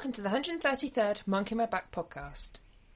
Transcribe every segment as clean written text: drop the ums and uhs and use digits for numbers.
welcome to the 133rd Monkey My Back podcast.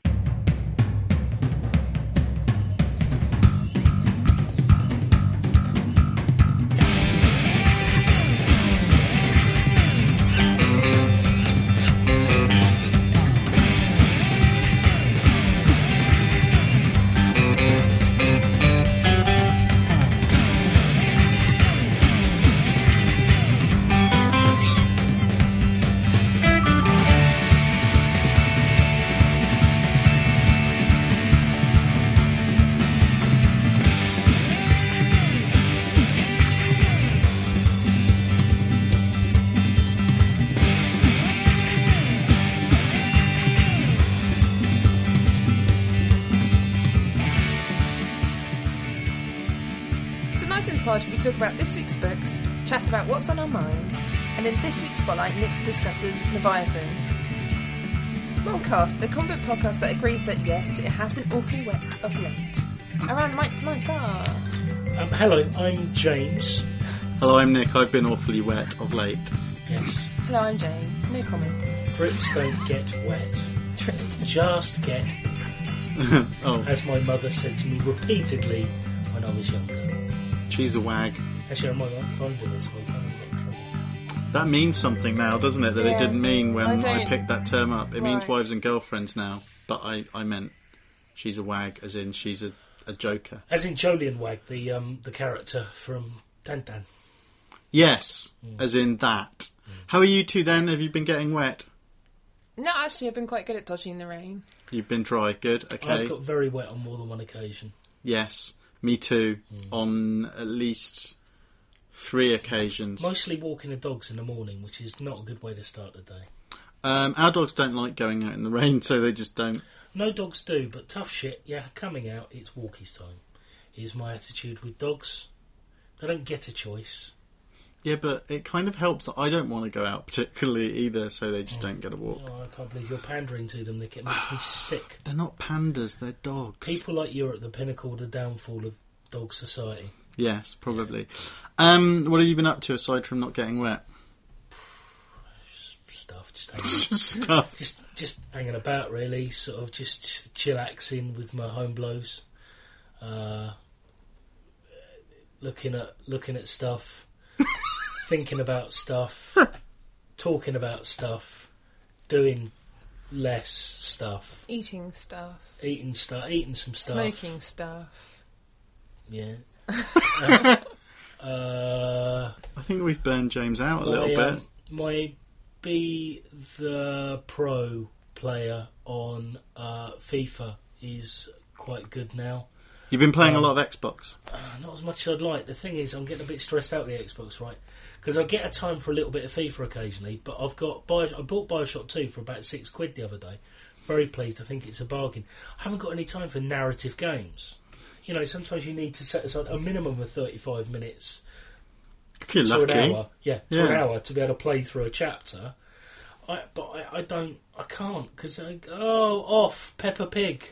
We talk about this week's books, chat about what's on our minds, and in this week's Spotlight, Nick discusses Leviathan. Moncast, the comic book podcast that agrees that yes, it has been awfully wet of late. Around the mic tonight are... Hello, I'm James. Hello, I'm Nick. I've been awfully wet of late. Yes. Hello, I'm Jane. No comment. Drips don't get wet. Drips just get... Oh. As my mother said to me repeatedly when I was younger. She's a wag. Actually, I might not phone her this week. I'm going to get in trouble. That means something now, doesn't it? That Yeah. it didn't mean when I I picked that term up. It means Right. wives and girlfriends now. But I meant she's a wag, as in she's a joker. As in Jolien Wag, the character from Tintin. Yes, as in that. How are you two then? Have you been getting wet? No, actually, I've been quite good at dodging the rain. You've been dry. Good. Okay. I've got very wet on more than one occasion. Yes. Me too. On at least 3 occasions. Mostly walking the dogs in the morning, which is not a good way to start the day. Our dogs don't like going out in the rain, so they just don't. No dogs do, but tough shit, yeah, coming out, it's walkies time, is my attitude with dogs. They don't get a choice. Yeah, but it kind of helps that I don't want to go out particularly either, so they just don't get a walk. Oh, I can't believe you're pandering to them, Nick. It makes me sick. They're not pandas, they're dogs. People like you are at the pinnacle of the downfall of dog society. Yes, probably. What have you been up to aside from not getting wet? Stuff, just Stuff. just hanging about, really. Sort of just chillaxing with my home blows. Looking at stuff. Thinking about stuff. Talking about stuff. Doing less stuff. Eating stuff. Eating some stuff. Smoking stuff. Yeah. I think we've burned James out a little bit. My Be the Pro player on FIFA is quite good now. You've been playing a lot of Xbox. Not as much as I'd like. The thing is, I'm getting a bit stressed out with the Xbox, right? Because I get a time for a little bit of FIFA occasionally, but I bought Bioshock 2 for about £6 the other day. Very pleased. I think it's a bargain. I haven't got any time for narrative games. You know, sometimes you need to set aside a minimum of 35 minutes If you're to lucky. an hour. Yeah, to an hour to be able to play through a chapter. I can't, because off, Peppa Pig.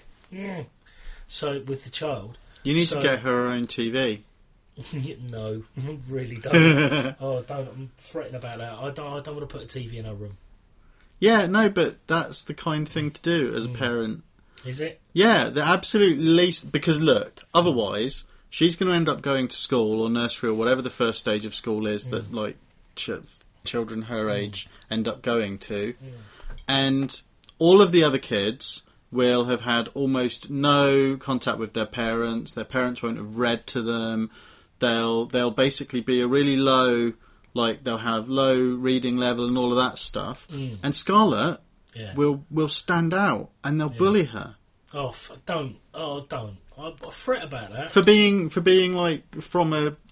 So, with the child. You need to get her own TV. No, really don't. Don't. I'm fretting about that. I don't want to put a TV in her room. Yeah, no, but that's the kind thing to do as a parent. Is it? Yeah, the absolute least... Because, look, otherwise, she's going to end up going to school or nursery or whatever the first stage of school is that, like, children her age end up going to. And all of the other kids will have had almost no contact with their parents. Their parents won't have read to them. They'll basically be a really low... Like, they'll have low reading level and all of that stuff. And Scarlett will stand out and they'll bully her. Don't. I fret about that. For being like, from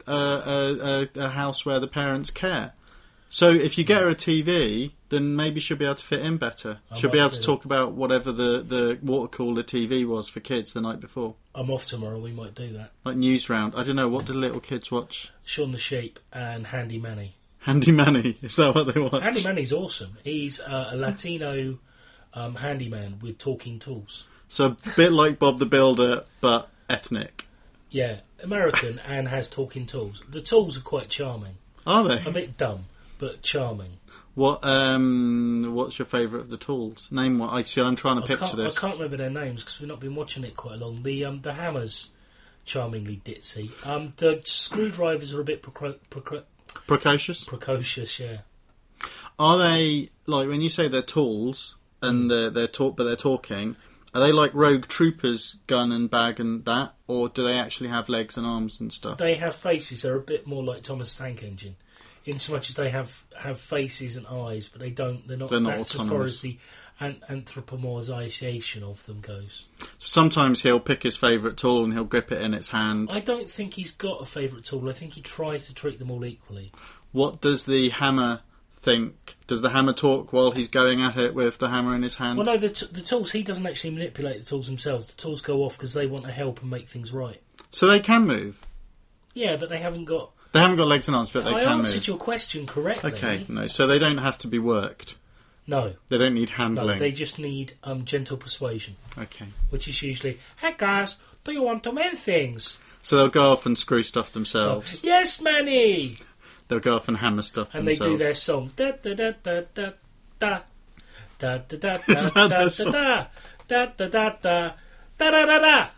a house where the parents care. So if you get her a TV, then maybe she'll be able to fit in better. She'll be able to talk about whatever the water cooler TV was for kids the night before. I'm off tomorrow, we might do that. Like News Round. I don't know, what do little kids watch? Shaun the Sheep and Handy Manny. Handy Manny, is that what they watch? Handy Manny's awesome. He's a Latino handyman with talking tools. So a bit like Bob the Builder, but ethnic. Yeah, American and has talking tools. The tools are quite charming. Are they? A bit dumb, but charming. What's your favourite of the tools? Name one. I see. I'm trying to picture this. I can't remember their names because we've not been watching it quite long. The hammer's charmingly ditzy. The screwdrivers are a bit Precocious. precocious. Yeah. Are they like when you say they're tools and they're talking? Are they like Rogue Troopers gun and bag and that, or do they actually have legs and arms and stuff? They have faces. They're a bit more like Thomas the Tank Engine, in so much as they have faces and eyes, but they don't. They're not autonomous. As far as the anthropomorphisation of them goes. Sometimes he'll pick his favourite tool and he'll grip it in its hand. I don't think he's got a favourite tool. I think he tries to treat them all equally. What does the hammer think? Does the hammer talk while he's going at it with the hammer in his hand? Well, no, the tools, he doesn't actually manipulate the tools themselves. The tools go off because they want to help and make things right. So they can move? Yeah, but they haven't got... They haven't got legs and arms, but they can move. I answered your question correctly. Okay, no, so they don't have to be worked? No. They don't need handling? No, they just need gentle persuasion. Okay. Which is usually, hey guys, do you want to mend things? So they'll go off and screw stuff themselves? Yes, Manny! They'll go off and hammer stuff and themselves. And they do their song. Da da da da da da da da da Is da that da their song? da da da da da da da da da.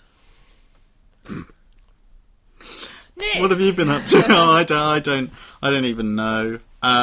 Nick, What have you been up to? Oh, I don't even know.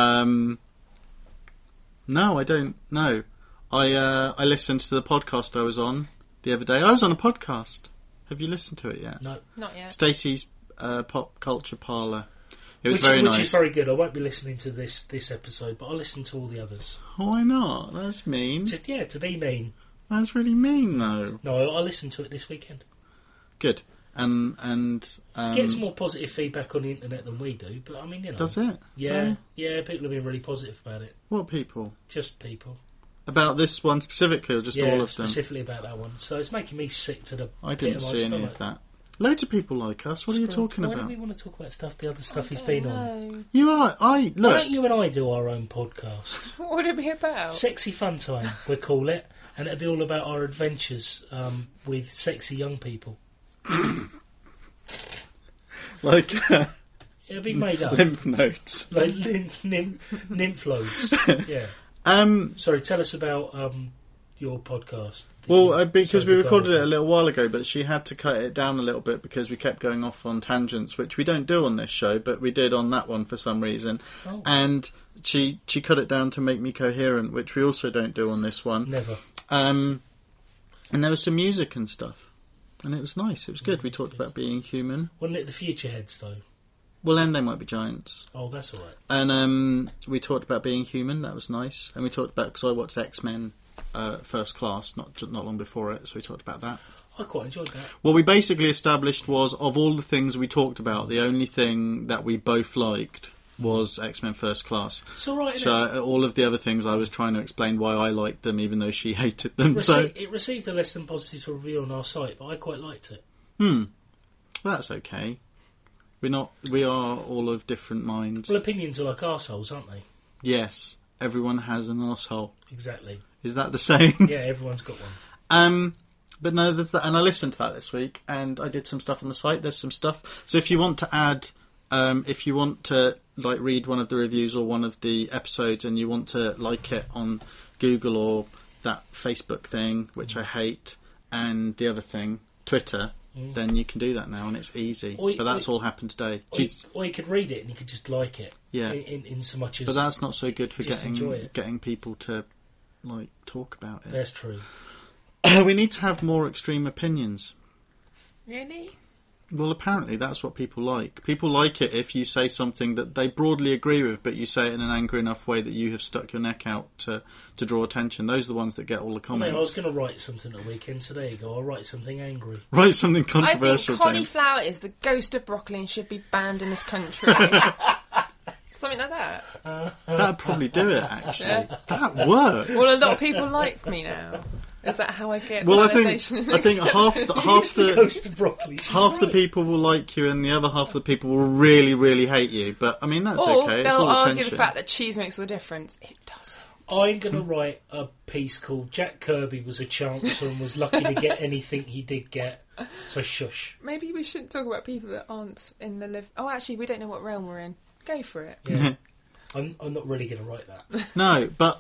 No, I don't know. I listened to the podcast I was on the other day. I was on a podcast. Have you listened to it yet? No, not yet. Stacey's Pop Culture Parlour. It was which very nice. Which is very good. I won't be listening to this episode, but I'll listen to all the others. Why not? That's mean. Just to be mean. That's really mean, though. No, I'll listen to it this weekend. Good. And gets more positive feedback on the internet than we do, but I mean, you know. Does it? Yeah, Oh. yeah. People have been really positive about it. What people? Just people. About this one specifically, or just all of them? Specifically about that one. So it's making me sick to the. I didn't see any of that. Loads of people like us. What are you talking Why about? don't we want to talk about the other stuff he's been on? You are. Why Look. don't you and I do our own podcast? What would it be about? Sexy Fun Time, we'll call it. And it'll be all about our adventures with sexy young people. Like It'll be made up. lymph nodes. Like nymph loads. Yeah. Sorry, tell us about your podcast. Well, because we recorded it a little. little while ago, but she had to cut it down a little bit because we kept going off on tangents, which we don't do on this show, but we did on that one for some reason. Oh. And she cut it down to make me coherent, which we also don't do on this one. Never. And there was some music and stuff, and it was nice. It was good. We talked about being human. Wasn't it the Future Heads, though? Well, then they might be giants. Oh, that's all right. And we talked about being human. That was nice. And we talked about, because I watched X-Men First Class not long before it, so we talked about that. I quite enjoyed that. What we basically established was, of all the things we talked about, the only thing that we both liked was X-Men First Class. It's all right. So all of the other things, I was trying to explain why I liked them, even though she hated them. So it received a less than positive review on our site, but I quite liked it. That's okay. We are all of different minds. Well, opinions are like arseholes, aren't they? Yes, everyone has an arsehole. Exactly. Is that the same? Yeah, everyone's got one. But no, there's that, and I listened to that this week, and I did some stuff on the site. There's some stuff. So if you want to add, if you want to like read one of the reviews or one of the episodes, and you want to like it on Google or that Facebook thing, which I hate, and the other thing, Twitter, then you can do that now, and it's easy. But that's all happened today. Or you could read it and you could just like it. Yeah. In so much as. But that's not so good for just enjoy it. getting people to like talk about it. That's true. We need to have more extreme opinions. Really? Well, apparently that's what people like. People like it if you say something that they broadly agree with, but you say it in an angry enough way that you have stuck your neck out to draw attention. Those are the ones that get all the comments. I was going to write something at the weekend, so there you go. I'll write something angry. Write something I controversial. think cauliflower is the ghost of broccoli and should be banned in this country. Something like that. That'd probably do it, actually. Yeah. That works. Well, a lot of people like me now. Is that how I get Well, I validation? think half the Ghost of broccoli. half the people will like you, and the other half of the people will really, really hate you. But I mean, that's or okay. It's they'll all argue attention. the fact that cheese makes all the difference. It doesn't. I'm going to write a piece called Jack Kirby was a chancellor and was lucky to get anything he did get. So shush. Maybe we shouldn't talk about people that aren't in the live. Oh, actually, we don't know what realm we're in. Go for it. Yeah. I'm not really going to write that. No, but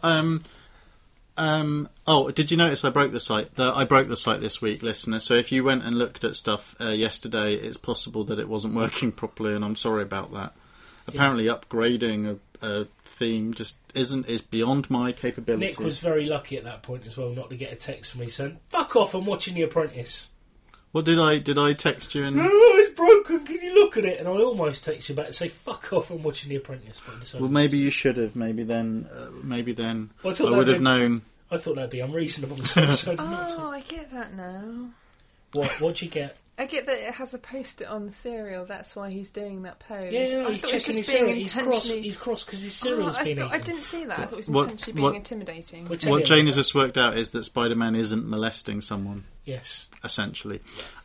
oh, did you notice I broke the site? I broke the site this week, listener. So if you went and looked at stuff yesterday, it's possible that it wasn't working properly, and I'm sorry about that. Apparently, upgrading a theme just is beyond my capability. Nick was very lucky at that point as well, not to get a text from me saying, "Fuck off! I'm watching The Apprentice." What did I text you? And Oh, it's broken. Can you look at it? And I almost text you back and say, "Fuck off! I'm watching The Apprentice." But well, maybe you should have. Maybe then Well, I would have known. I thought that'd be unreasonable. So I decided not to. Oh, I get that now. What'd you get? I get that it has a post-it on the cereal. That's why he's doing that pose. Yeah, no, I he's thought it was checking his just being cereal. He's cross because his cereal's been eaten. I didn't see that. I thought it was What- intentionally what- being intimidating. What Jane has just worked out is that Spider-Man isn't molesting someone. Yes. Essentially.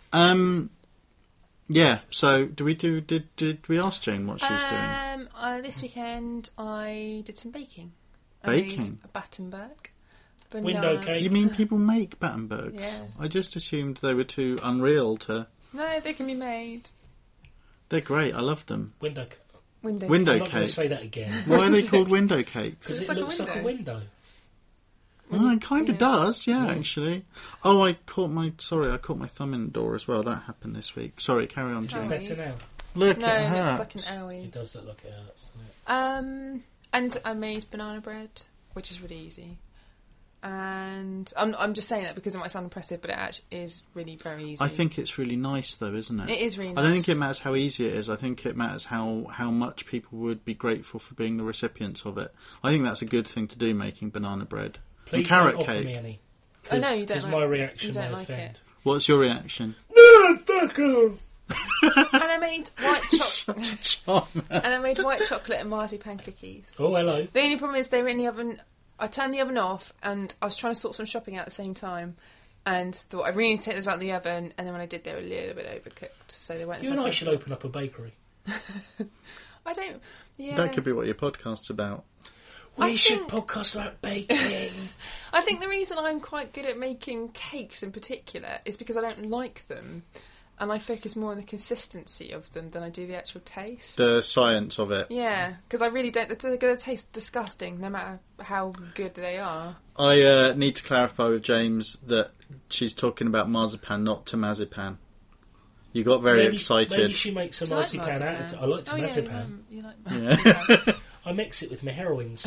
Yeah. So, did we ask Jane what she's doing? This weekend I did some baking. Baking? I made a Battenberg. Window cake. You mean people make Battenberg? Yeah. I just assumed they were too unreal to. No, they can be made. They're great. I love them. Window cake. Window I'm not going cake. to say that again. Why are they called window cakes? Because It's it like a looks like a window. Well, it kind of does, yeah, Yeah. actually. Oh, I caught my thumb in the door as well. That happened this week. Sorry, carry on, Is Jane. it better now? Look, No, it it looks hurts. like an owie. It does look like it hurts, doesn't it? And I made banana bread, which is really easy. And I'm just saying that because it might sound impressive, but it actually is really very easy. I think it's really nice, though, isn't it? It is really nice. I don't think it matters how easy it is. I think it matters how much people would be grateful for being the recipients of it. I think that's a good thing to do, making banana bread. Please and carrot don't offer cake. me any. Oh, no, you don't Because like- my reaction you don't may like offend. it. What's your reaction? No, fuck off! And I made white chocolate. Such a charmer. And I made white chocolate and marzipan cookies. Oh, hello. The only problem is they were in the oven. I turned the oven off, and I was trying to sort some shopping out at the same time, and thought I really need to take those out of the oven. And then when I did, they were a little bit overcooked, so they weren't. You and I should open up a bakery. I don't. Yeah. That could be what your podcast's about. We I should think- podcast about baking. I think the reason I'm quite good at making cakes in particular is because I don't like them, and I focus more on the consistency of them than I do the actual taste. The science of it. Yeah, because I really don't. They're going to taste disgusting, no matter how good they are. I need to clarify with James that she's talking about marzipan, not tomazepam. You got very excited. Maybe she makes a Do you like marzipan out of it. I like Oh, yeah, marzipan. you like marzipan. I mix it with my heroines.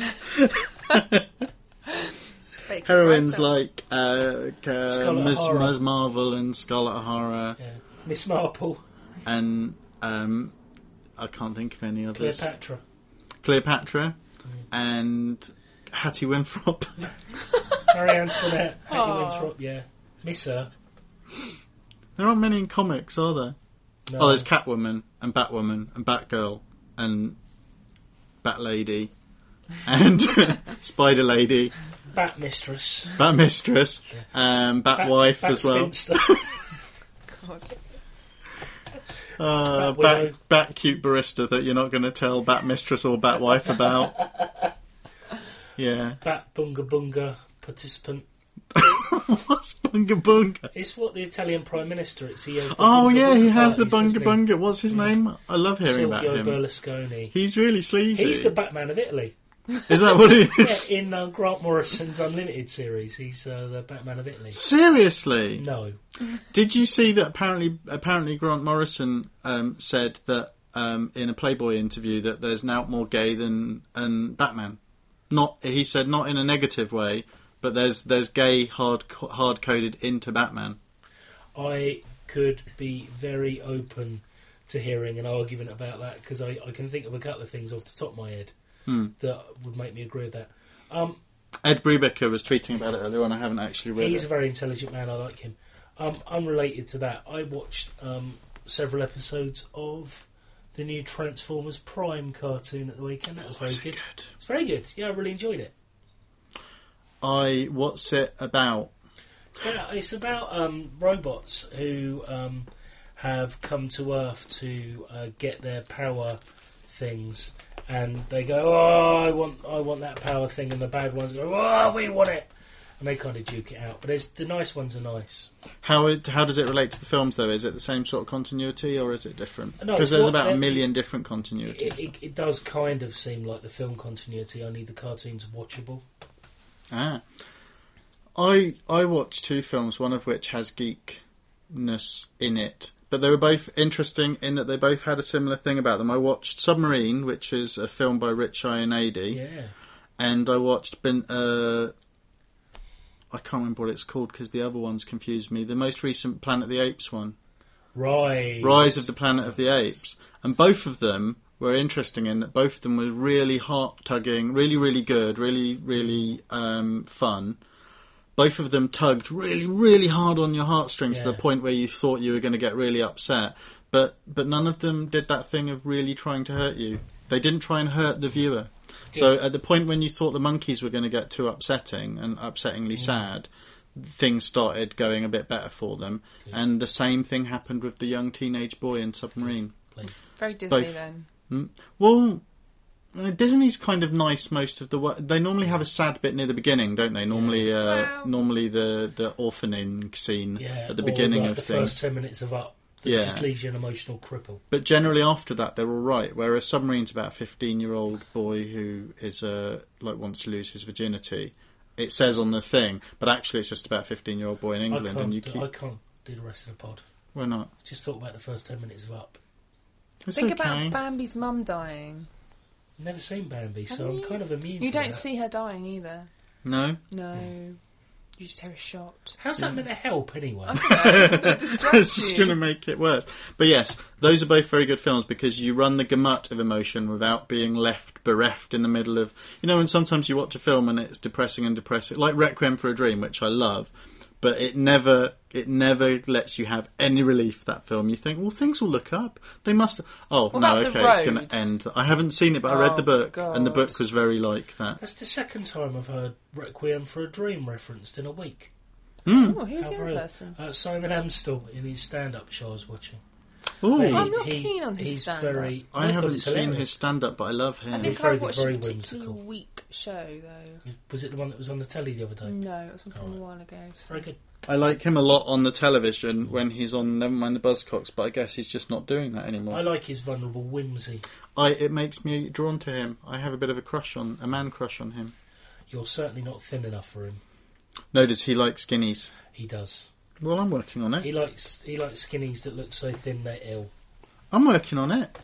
Bacon Heroines writer. like Scarlett O'Hara. Ms. Marvel and Scarlett O'Hara Yeah. Miss Marple, and I can't think of any others. Cleopatra, And Hattie Winthrop. Marie Antoinette, Hattie Aw. Winthrop, yeah. Miss her. There aren't many in comics, are there? No. Oh, there's Catwoman and Batwoman and Batgirl and Bat Lady and Spider Lady, Bat Mistress. Bat Mistress, Bat Wife Bat as well. Spinster. God. Bat Widow. Bat Cute Barista that you're not going to tell Bat Mistress or Bat Wife about. Yeah. Bat Bunga Bunga participant. What's Bunga Bunga? It's what the Italian Prime Minister is. He has the Oh Bunga yeah, Bunga he has the parties, Bunga doesn't he? Bunga. What's his name? I love hearing about Silvio him. Berlusconi. He's really sleazy. He's the Batman of Italy. Is that what he Yeah, is? in Grant Morrison's Unlimited series, he's the Batman of Italy. Seriously? No. Did you see that apparently Grant Morrison said that in a Playboy interview that there's now more gay than Batman? He said not in a negative way, but there's gay hard coded into Batman. I could be very open to hearing an argument about that because I can think of a couple of things off the top of my head that would make me agree with that. Ed Brubaker was tweeting about it earlier on. I haven't actually read He's it. a very intelligent man. I like him. Unrelated to that, I watched several episodes of the new Transformers Prime cartoon at the weekend. That was very good. It's very good. Yeah, I really enjoyed it. What's it about? It's about robots who have come to Earth to get their power things, and they go, "Oh, I want that power thing," and the bad ones go, "Oh, we want it." and they kind of duke it out. But there's the nice ones are nice. How does it relate to the films, though? Is it the same sort of continuity, or is it different? No, Because it's there's what about a they- million different continuities. It does kind of seem like the film continuity, only the cartoon's watchable. I watched two films, one of which has geekness in it, but they were both interesting in that they both had a similar thing about them. I watched Submarine, which is a film by Rich Ionady, Yeah. and I watched I can't remember what it's called because the other ones confused me. The most recent Planet of the Apes one. Rise of the Planet of the Apes. And both of them were interesting in that both of them were really heart-tugging, really, really good, really, really fun. Both of them tugged really, really hard on your heartstrings to the point where you thought you were going to get really upset. But none of them did that thing of really trying to hurt you. They didn't try and hurt the viewer. Good. So at the point when you thought the monkeys were going to get too upsetting and upsettingly sad, things started going a bit better for them. Good. And the same thing happened with the young teenage boy in Submarine. Please. Very Disney Both. then. Well, Disney's kind of nice most of the way. They normally have a sad bit near the beginning, don't they? Normally, Well- normally the orphaning scene Yeah, at the or beginning like of the things. first 10 minutes of Up that Yeah. just leaves you an emotional cripple. But generally after that, they're all right. Whereas Submarine's about a 15-year-old boy who is wants to lose his virginity. It says on the thing, but actually it's just about a 15-year-old boy in England, I and you can't, keep. I can't do the rest of the pod. Why not? Just thought about the first 10 minutes of Up. It's Think okay. about Bambi's mum dying. Never seen Bambi, so Have I'm you? kind of immune You to don't that. see her dying either. No. No. You just hear a shot. How's that meant to help, anyway? I don't know. That distracts It's just you. going to make it worse. But yes, those are both very good films because you run the gamut of emotion without being left bereft in the middle of... You know, and sometimes you watch a film and it's depressing, like Requiem for a Dream, which I love, but it never lets you have any relief, that film. You think, well, things will look up. They must... Oh, What no, about The okay, it's going Road? to end. I haven't seen it, but I read the book, and the God. book was very like that. That's the second time I've heard Requiem for a Dream referenced in a week. Oh, who's the How other rude. person? Simon Amstel in his stand-up show I was watching. Ooh, Hey, I'm not keen on his he's stand-up. very. I thought haven't it's seen hilarious. his stand-up, but I love I him. He's think very I good, watched very a particularly whimsical. weak show, though. Was it the one that was on the telly the other day? No, it was one from Oh. a while ago. So. Very good. I like him a lot on the television when he's on Never Mind the Buzzcocks, but I guess he's just not doing that anymore. I like his vulnerable whimsy. It makes me drawn to him. I have a bit of a man crush on him. You're certainly not thin enough for him. No, does he like skinnies? He does. Well, I'm working on it. He likes skinnies that look so thin they're ill. I'm working on it.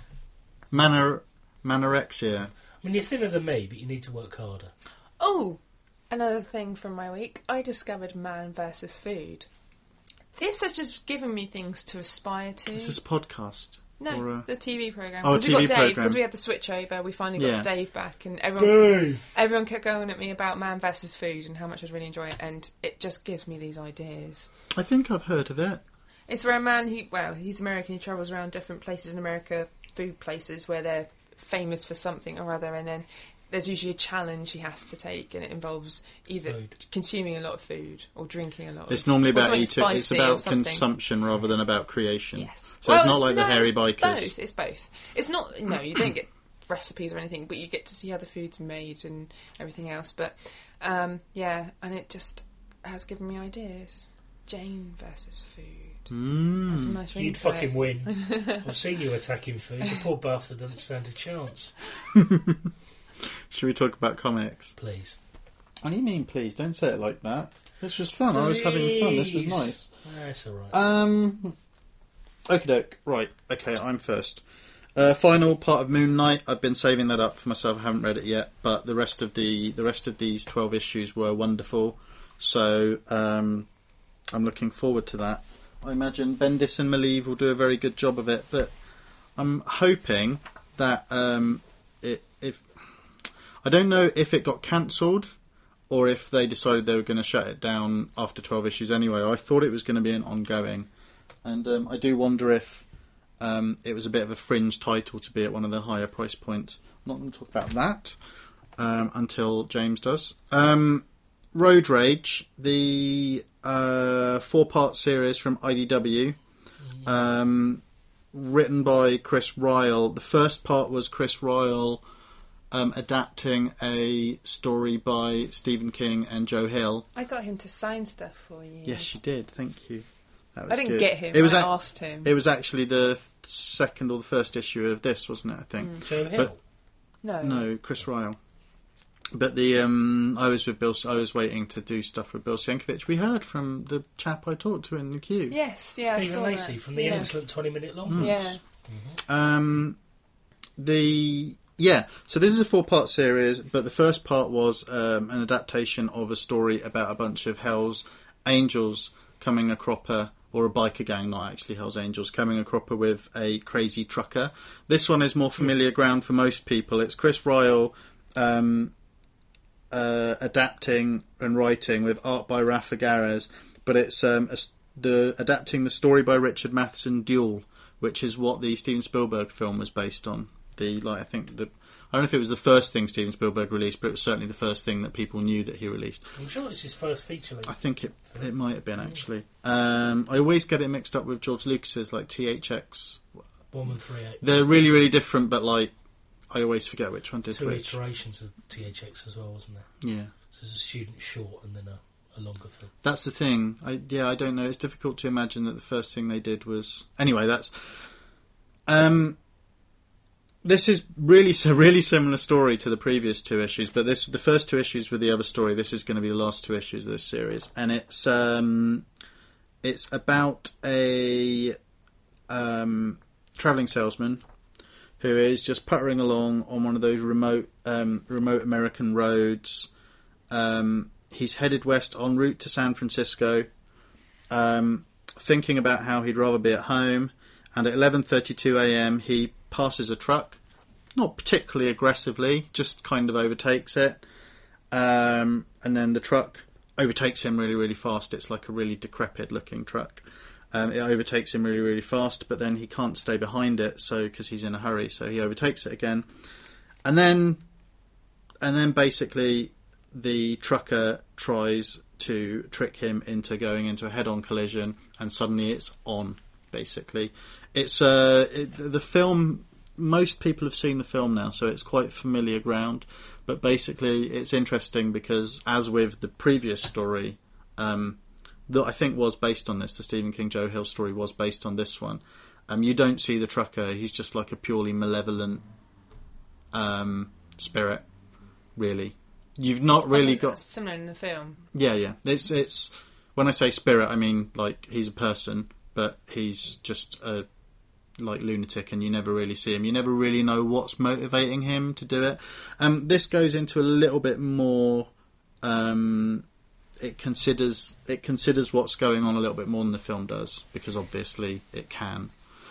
Manorexia. I mean, you're thinner than me, but you need to work harder. Oh, another thing from my week. I discovered Man vs. Food. This has just given me things to aspire to. Is this a podcast? No, Or the TV programme. Oh, a Because we got TV Dave, programme. because we had the switch over, we finally got Yeah. Dave back, and everyone Dave! kept going at me about Man vs. Food and how much I'd really enjoy it, and it just gives me these ideas. I think I've heard of it. It's where a man, he's American, he travels around different places in America, food places where they're famous for something or other, and then there's usually a challenge he has to take, and it involves either Food. consuming a lot of food or drinking a lot of It's normally or about something eating. It's spicy or about something. consumption rather than about creation. Yes. So it's not it's- like the no, hairy it's bikers. It's both. It's not. No, you don't get recipes or anything, but you get to see how the food's made and everything else. But yeah, and it just has given me ideas. Jane versus food. That's a nice ring You'd to it. fucking win. I've seen you attacking food. The poor bastard doesn't stand a chance. Should we talk about comics? Please. What do you mean, please? Don't say it like that. This was fun. I was having fun. This was Please. nice. That's alright. Okie doke. Right. Okay, I'm first. Final part of Moon Knight. I've been saving that up for myself. I haven't read it yet, but the rest of these 12 issues were wonderful. So I'm looking forward to that. I imagine Bendis and Malieve will do a very good job of it, but I'm hoping that if I don't know if it got cancelled or if they decided they were going to shut it down after 12 issues anyway. I thought it was going to be an ongoing, and I do wonder if it was a bit of a fringe title to be at one of the higher price points. I'm not going to talk about that until James does. Road Rage, the 4-part series from IDW, written by Chris Ryall. The first part was Chris Ryall adapting a story by Stephen King and Joe Hill. I got him to sign stuff for you. Yes, you did. Thank you. That I was didn't good. get him. I asked him. It was actually the second or the first issue of this, wasn't it? I think. Joe Hill. No, Chris Ryle. But I was with Bill. I was waiting to do stuff with Bill Sienkiewicz. We heard from the chap I talked to in the queue. Yes, yeah, Stephen I saw Lacey that. from the excellent 20-minute long books. Yeah. So this is a 4-part series, but the first part was an adaptation of a story about a bunch of Hell's Angels coming a cropper, or a biker gang, not actually Hell's Angels, coming a cropper with a crazy trucker. This one is more familiar ground for most people. It's Chris Ryle adapting and writing with art by Rafa Garres, but it's adapting the story by Richard Matheson, Duel, which is what the Steven Spielberg film was based on. I don't know if it was the first thing Steven Spielberg released, but it was certainly the first thing that people knew that he released. I'm sure it's his first feature-length. I think it might have been, actually. I always get it mixed up with George Lucas's, like THX 1-1-3-8. They're really, really different, but like I always forget which one did Two which. iterations of THX as well, wasn't there? Yeah. So there's a student short and then a longer film. That's the thing. I don't know. It's difficult to imagine that the first thing they did was... Anyway, that's... This is really a really similar story to the previous 2 issues, but the first 2 issues were the other story. This is going to be the last 2 issues of this series, and it's about a travelling salesman who is just puttering along on one of those remote American roads. He's headed west en route to San Francisco, thinking about how he'd rather be at home, and at 11:32 a.m. he passes a truck, not particularly aggressively, just kind of overtakes it, and then the truck overtakes him really, really fast. It's like a really decrepit looking truck. It overtakes him really, really fast, but then he can't stay behind it, so because he's in a hurry, so he overtakes it again, and then basically the trucker tries to trick him into going into a head-on collision, and suddenly it's on. Basically, it's the film. Most people have seen the film now, so it's quite familiar ground. But basically, it's interesting because, as with the previous story, that I think was based on this, the Stephen King Joe Hill story was based on this one. You don't see the trucker; he's just like a purely malevolent spirit. Really, you've not really got similar in the film. Yeah. It's when I say spirit, I mean like he's a person. But he's just a lunatic, and you never really see him. You never really know what's motivating him to do it. This goes into a little bit more. It considers what's going on a little bit more than the film does, because obviously it can.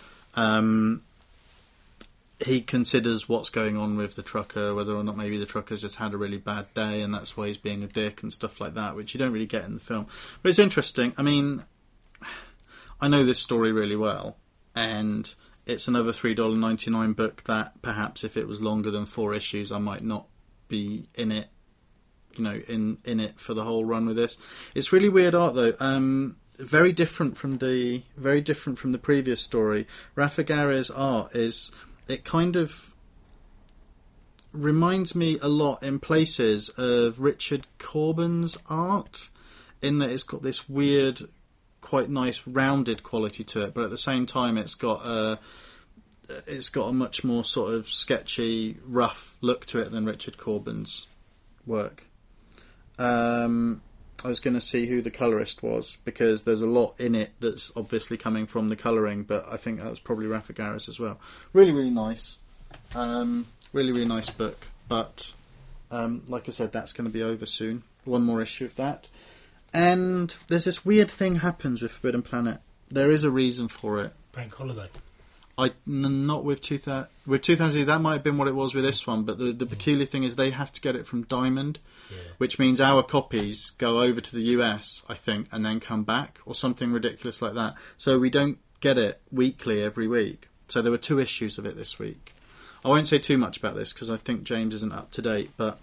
He considers what's going on with the trucker, whether or not maybe the trucker's just had a really bad day, and that's why he's being a dick and stuff like that, which you don't really get in the film. But it's interesting. I mean, I know this story really well, and it's another $3.99 book that perhaps if it was longer than 4 issues, I might not be in it, in it for the whole run with this. It's really weird art though. Very different from the previous story. Rafa Garres' art it kind of reminds me a lot in places of Richard Corbin's art, in that it's got this weird, quite nice rounded quality to it, but at the same time it's got a much more sort of sketchy, rough look to it than Richard Corbin's work. I was going to see who the colorist was, because there's a lot in it that's obviously coming from the colouring, but I think that was probably Rafa Garres as well. Really, really nice. Really, really nice book, but like I said, that's going to be over soon. One more issue of that. And there's this weird thing happens with Forbidden Planet. There is a reason for it. Bank holiday. Not with 2000. With 2000, that might have been what it was with this one. But the peculiar thing is they have to get it from Diamond, which means our copies go over to the US, I think, and then come back, or something ridiculous like that. So we don't get it weekly every week. So there were 2 issues of it this week. I won't say too much about this because I think James isn't up to date, but.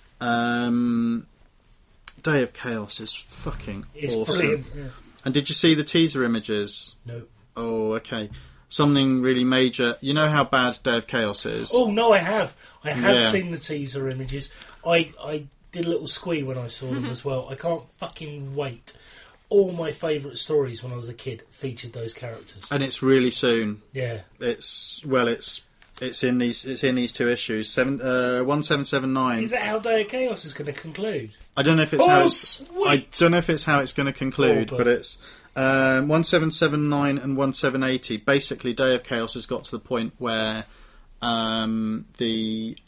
Day of Chaos is fucking awesome. Brilliant. Yeah. And did you see the teaser images? No. Oh, okay. something really major. You know how bad Day of Chaos is? Oh, no, I have. I have Yeah. seen the teaser images. I did a little squee when I saw them as well. I can't fucking wait. All my favourite stories when I was a kid featured those characters. And it's really soon. Yeah. It's in these two issues. 1779. Is that how Day of Chaos is going to conclude? I don't know if it's how it's, sweet! I don't know if it's how it's going to conclude, Oh, but it's 1779 and 1780. Basically, Day of Chaos has got to the point where the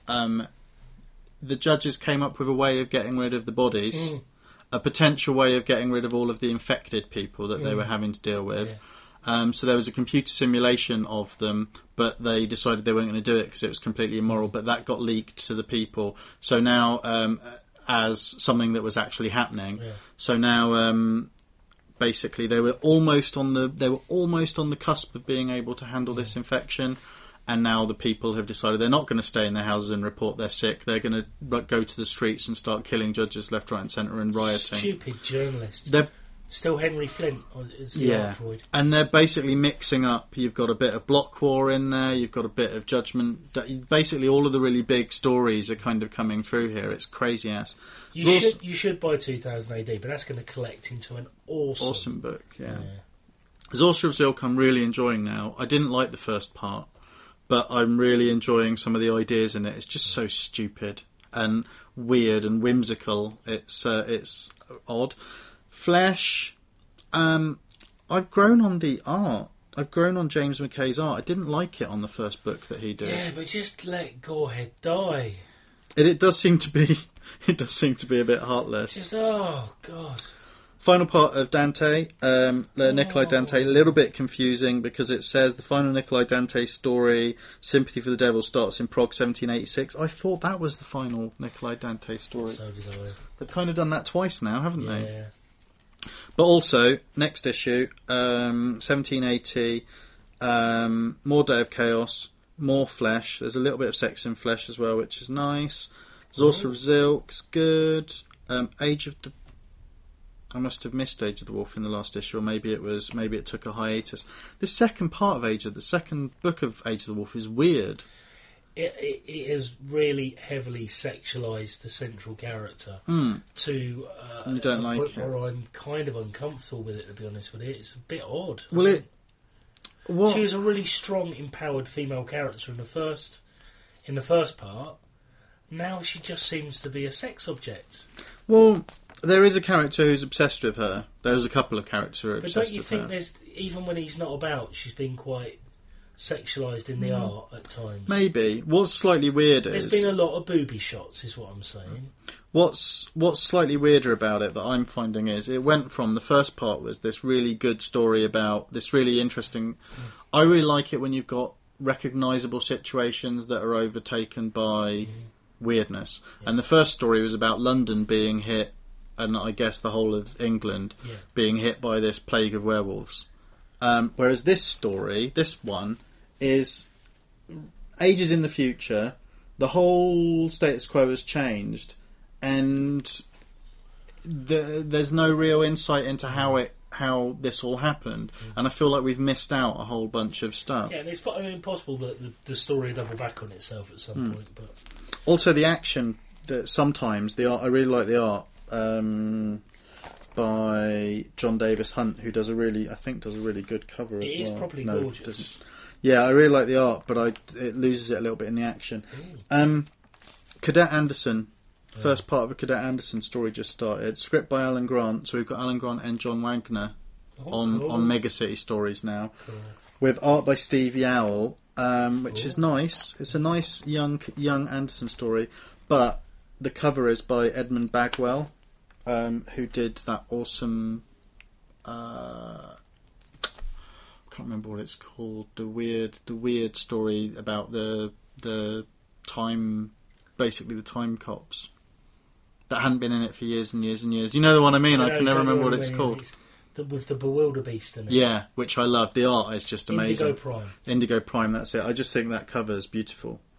judges came up with a way of getting rid of the bodies, a potential way of getting rid of all of the infected people that they were having to deal with. Yeah. So there was a computer simulation of them, but they decided they weren't going to do it because it was completely immoral. But that got leaked to the people. So now, as something that was actually happening. Yeah. So now, basically, they were almost on the cusp of being able to handle this infection. And now the people have decided they're not going to stay in their houses and report they're sick. They're going to go to the streets and start killing judges left, right, and centre and rioting. Stupid journalists. They're Still Henry Flint is the Yeah, android. and they're basically mixing up. You've got a bit of Block War in there. You've got a bit of Judgment. Basically, all of the really big stories are kind of coming through here. It's crazy ass. You should buy 2000 AD, but that's going to collect into an Awesome book. Yeah. Zorsa of Zilk, I'm really enjoying now. I didn't like the first part, but I'm really enjoying some of the ideas in it. It's just so stupid and weird and whimsical. It's odd. Flesh, I've grown on the art. I've grown on James McKay's art. I didn't like it on the first book that he did. Yeah, but just let Gorehead die. It does seem to be. It does seem to be a bit heartless. Just oh god. Final part of Dante, Nikolai Dante, a little bit confusing because it says the final Nikolai Dante story, Sympathy for the Devil, starts in Prague 1786. I thought that was the final Nikolai Dante story. So did I. They've kind of done that twice now, haven't they? Yeah. But also, next issue, 1780, more Day of Chaos, more Flesh. There's a little bit of sex in Flesh as well, which is nice. Zorsa of Zilk's good. Age of the... I must have missed Age of the Wolf in the last issue, or maybe it took a hiatus. The second part of the second book of Age of the Wolf is weird. It has really heavily sexualised the central character to You don't a like point it? where I'm kind of uncomfortable with it, to be honest with you. It's a bit odd. Well, what? She was a really strong, empowered female character in the first part. Now she just seems to be a sex object. Well, there is a character who's obsessed with her. There's a couple of characters who are But obsessed don't you with think her. there's, even when he's not about, she's been quite sexualised in the art at times? Maybe. What's slightly weird There's is... been a lot of booby shots, is what I'm saying. What's slightly weirder about it that I'm finding is it went from the first part was this really good story about this really interesting... I really like it when you've got recognisable situations that are overtaken by weirdness. Yeah. And the first story was about London being hit, and I guess the whole of England being hit by this plague of werewolves. Whereas this one, is ages in the future, the whole status quo has changed, and there's no real insight into how this all happened, and I feel like we've missed out a whole bunch of stuff. Yeah, and it's possible that the story will double back on itself at some point. But also the action, sometimes the art. I really like the art by John Davis Hunt, who does a really good cover as well. It is probably gorgeous. It doesn't. Yeah, I really like the art, but it loses it a little bit in the action. Cadet Anderson. First part of a Cadet Anderson story just started. Script by Alan Grant. So we've got Alan Grant and John Wagner on Mega City Stories now. Cool. With art by Steve Yowell, which is nice. It's a nice young Anderson story. But the cover is by Edmund Bagwell, who did that awesome... I can't remember what it's called. The weird story about the time... Basically the time cops. That hadn't been in it for years and years and years. You know the one I mean? I can never remember what it's called. With the Bewilderbeast in it. Yeah, which I love. The art is just amazing. Indigo Prime. Indigo Prime, that's it. I just think that cover is beautiful.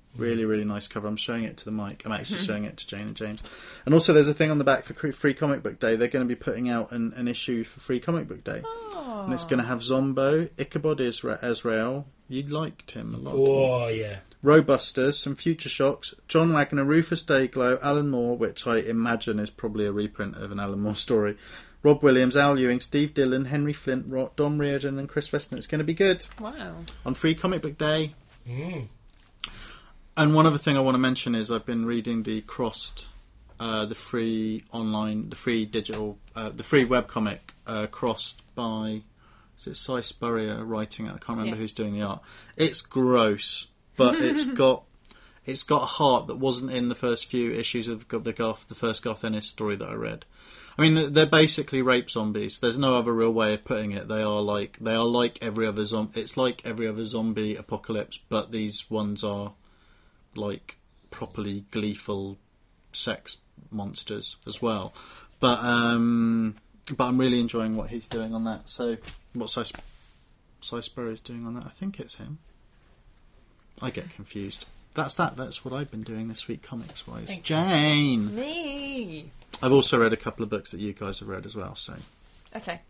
Really, really nice cover. I'm showing it to the mic. I'm actually showing it to Jane and James. And also there's a thing on the back for Free Comic Book Day. They're going to be putting out an issue for Free Comic Book Day. Oh. And it's going to have Zombo, Ichabod Azrael. You liked him a lot. Oh, yeah. Robusters, some Future Shocks, John Wagner, Rufus Dayglow, Alan Moore, which I imagine is probably a reprint of an Alan Moore story, Rob Williams, Al Ewing, Steve Dillon, Henry Flint, Dom Reardon and Chris Weston. It's going to be good. Wow. On Free Comic Book Day. Mm. And one other thing I want to mention is I've been reading the Crossed, the free online, the free digital, the free webcomic, Crossed by, is it Cy Spurrier writing it? I can't remember who's doing the art. It's gross, but it's got a heart that wasn't in the first few issues of the first Garth Ennis story that I read. I mean, they're basically rape zombies. There's no other real way of putting it. They are like every other zombie. It's like every other zombie apocalypse, but these ones are like properly gleeful sex monsters as well. But I'm really enjoying what he's doing on that. So what Cy Spurrier is doing on that, I think it's him. I get confused. That's what I've been doing this week, comics wise. Jane, Me. I've also read a couple of books that you guys have read as well. So Okay.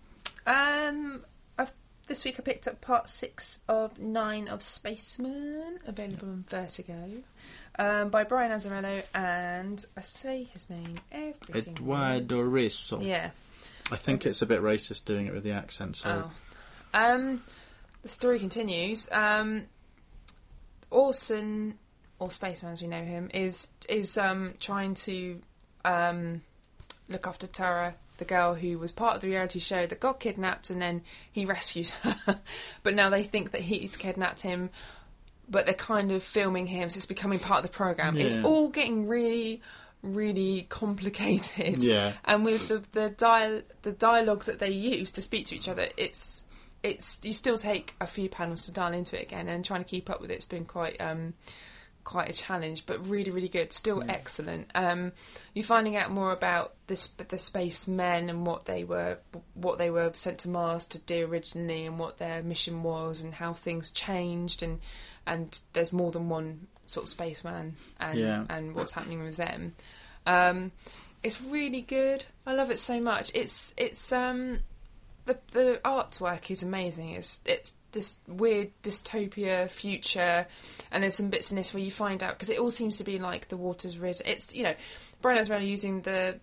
This week I picked up part 6 of 9 of Spaceman, available on Vertigo, by Brian Azzarello, and I say his name every single Eduardo Risso. Yeah. I think it's a bit racist doing it with the accent. So The story continues. Orson, or Spaceman as we know him, is trying to look after Tara, the girl who was part of the reality show that got kidnapped, and then he rescues her. But now they think that he's kidnapped him, but they're kind of filming him, so it's becoming part of the programme. Yeah. It's all getting really, really complicated. Yeah. And with the dialogue that they use to speak to each other, it's you still take a few panels to dial into it again, and trying to keep up with it's been quite a challenge, but really, really good. Still excellent. You're finding out more about the spacemen and what they were sent to Mars to do originally, and what their mission was, and how things changed, and there's more than one sort of spaceman, and what's happening with them. It's really good. I love it so much. It's the artwork is amazing. It's this weird dystopia future, and there's some bits in this where you find out, because it all seems to be like the water's risen. It's, Brian Azzarello using the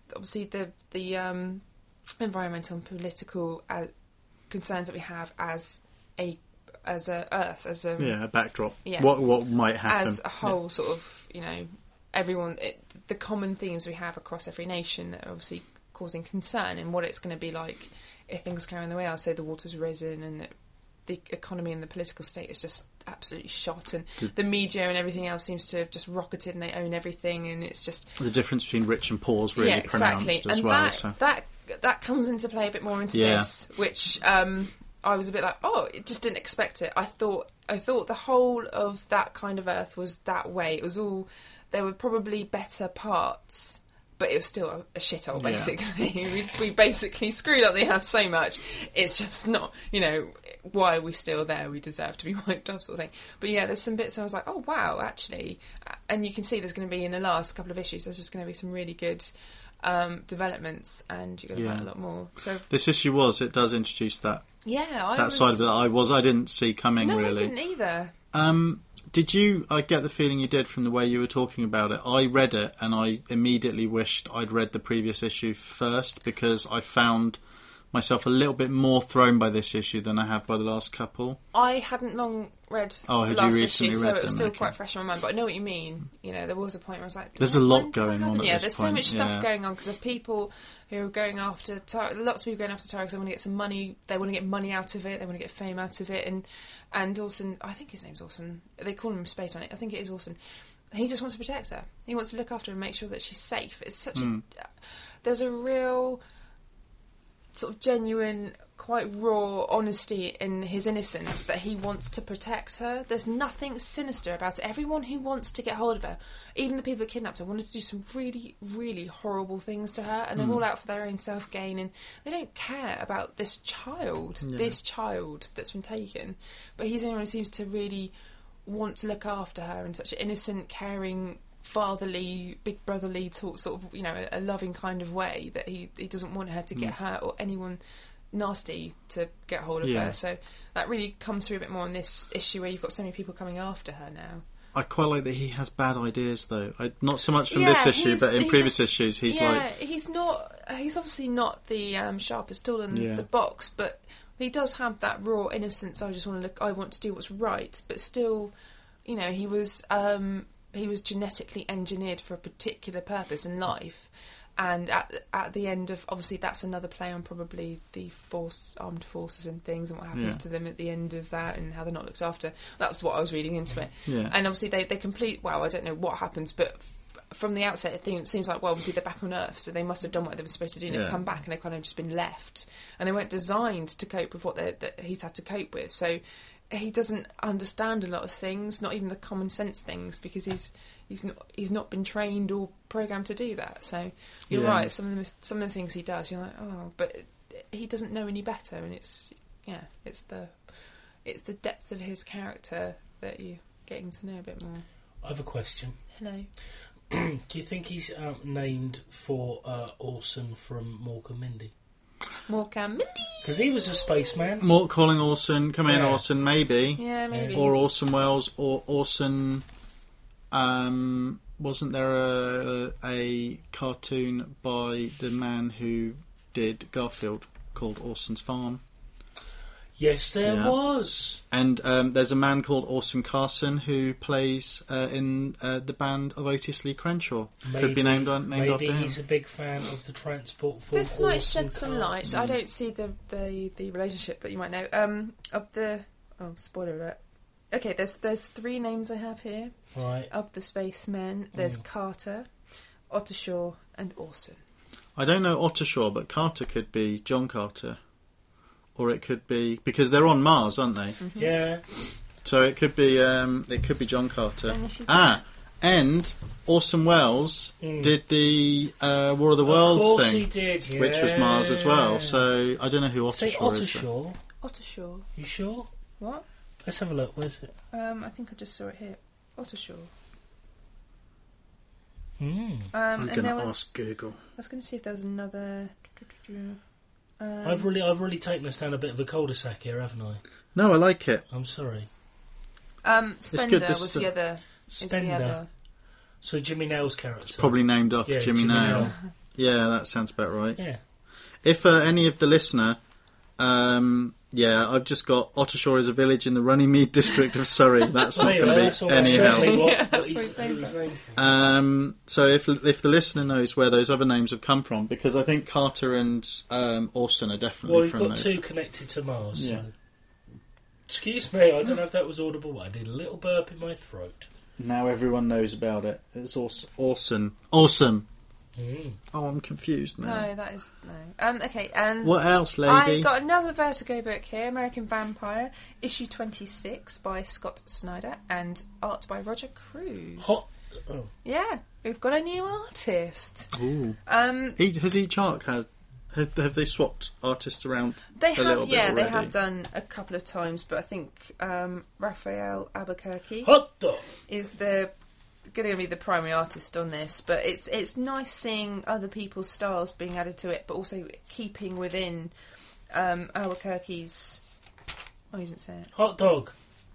environmental and political concerns that we have as a Earth, as a backdrop. Yeah. What might happen as a whole, sort of, everyone. The common themes we have across every nation that are obviously causing concern, and what it's going to be like if things carry on the way are. So the water's risen, and the economy and the political state is just absolutely shot, and the media and everything else seems to have just rocketed, and they own everything, and it's just the difference between rich and poor is really pronounced as and well. That comes into play a bit more into this, which I was a bit like, it just didn't expect it. I thought the whole of that kind of Earth was that way. It was all, there were probably better parts, but it was still a shithole, basically. We basically screwed up the Earth so much. It's just not, why are we still there? We deserve to be wiped off, sort of thing. But yeah, there's some bits I was like, oh wow, actually. And you can see there's going to be, in the last couple of issues, there's just going to be some really good developments, and you're going to learn a lot more. So this issue it does introduce that. Yeah, side of it I didn't see coming, really. No, I didn't either. Did you? I get the feeling you did from the way you were talking about it. I read it and I immediately wished I'd read the previous issue first, because I found myself a little bit more thrown by this issue than I have by the last couple. I hadn't long read the last issue, so it was still quite fresh in my mind. But I know what you mean. There was a point where I was like, there's a lot going on. Yeah, there's so much stuff going on, because there's people who are going after Tara. Lots of people going after Tara because they want to get some money. They want to get money out of it. They want to get fame out of it. And Orson, I think his name's Orson. They call him Spaceman. I think it is Orson. He just wants to protect her. He wants to look after her and make sure that she's safe. It's such there's a real sort of genuine, quite raw honesty in his innocence, that he wants to protect her. There's nothing sinister about it. Everyone who wants to get hold of her, even the people that kidnapped her, wanted to do some really, really horrible things to her, and they're all out for their own self-gain, and they don't care about this child that's been taken. But he's the only one who seems to really want to look after her in such an innocent, caring, fatherly, big brotherly sort of, you know, a loving kind of way, that he doesn't want her to get hurt or anyone nasty to get hold of her. So that really comes through a bit more in this issue, where you've got so many people coming after her now. I quite like that he has bad ideas, though. Not so much from this issue, but in previous issues, he's he's obviously not the sharpest tool in the box, but he does have that raw innocence. I want to do what's right, but still, you know, he was genetically engineered for a particular purpose in life. And at the end of, obviously that's another play on probably the armed forces and things, and what happens to them at the end of that, and how they're not looked after. That was what I was reading into it. Yeah. And obviously they complete, well, I don't know what happens, but from the outset it seems like, well, obviously they're back on Earth, so they must have done what they were supposed to do, and they've come back and they've kind of just been left. And they weren't designed to cope with what that he's had to cope with. So he doesn't understand a lot of things, not even the common sense things, because he's not been trained or programmed to do that. So you're right. Some of the things he does, you're like, oh, but he doesn't know any better, and it's the depth of his character that you're getting to know a bit more. I have a question. Hello. Do you think he's named for Orson from Mork and Mindy? Mork and Mindy. Because he was a spaceman. Mork calling Orson, come in Orson, maybe. Yeah, maybe. Or Orson Welles, or Orson. Wasn't there a cartoon by the man who did Garfield called Orson's Farm? Yes, there was. And there's a man called Orson Carson who plays in the band of Otis Lee Crenshaw. Could be named after him. Maybe he's a big fan of the Transport for This might shed some light. I don't see the relationship, but you might know. Of the... Oh, spoiler alert. Okay, there's 3 names I have here. Right. Of the spacemen. There's Carter, Ottershaw, and Orson. I don't know Ottershaw, but Carter could be John Carter. Or it could be... Because they're on Mars, aren't they? Mm-hmm. Yeah. So it could be John Carter. And Orson Welles did the War of the Worlds thing. Of course he did, yeah. Which was Mars as well. So I don't know who Ottershaw is. Ottershaw? Ottershaw. You sure? What? Let's have a look. Where's it? I think I just saw it here. Ottershaw. I'm going to ask Google. I was going to see if there was another... I've really taken us down a bit of a cul-de-sac here, haven't I? No, I like it. I'm sorry. Spender was the other. Spender. So Jimmy Nail's character. It's probably named after Jimmy Nail. Yeah, that sounds about right. Yeah. If any of the listener... I've just got Ottershaw is a village in the Runnymede district of Surrey. That's not going to be any help. What he's named for. So if the listener knows where those other names have come from, because I think Carter and Orson are definitely from those. Well, we've got 2 connected to Mars. Yeah. So. Excuse me, I don't know if that was audible, but I did a little burp in my throat. Now everyone knows about it. It's Orson. Awesome. Oh, I'm confused now. No, that is no. Okay, and what else, lady? I got another Vertigo book here, American Vampire, issue 26 by Scott Snyder and art by Roger Cruz. Yeah, we've got a new artist. Ooh. Has each arc have they swapped artists around? They have, little bit already? They have done a couple of times, but I think Raphael Albuquerque is going to be the primary artist on this, but it's nice seeing other people's styles being added to it, but also keeping within Albuquerque's... Oh, he didn't say it. Hot dog.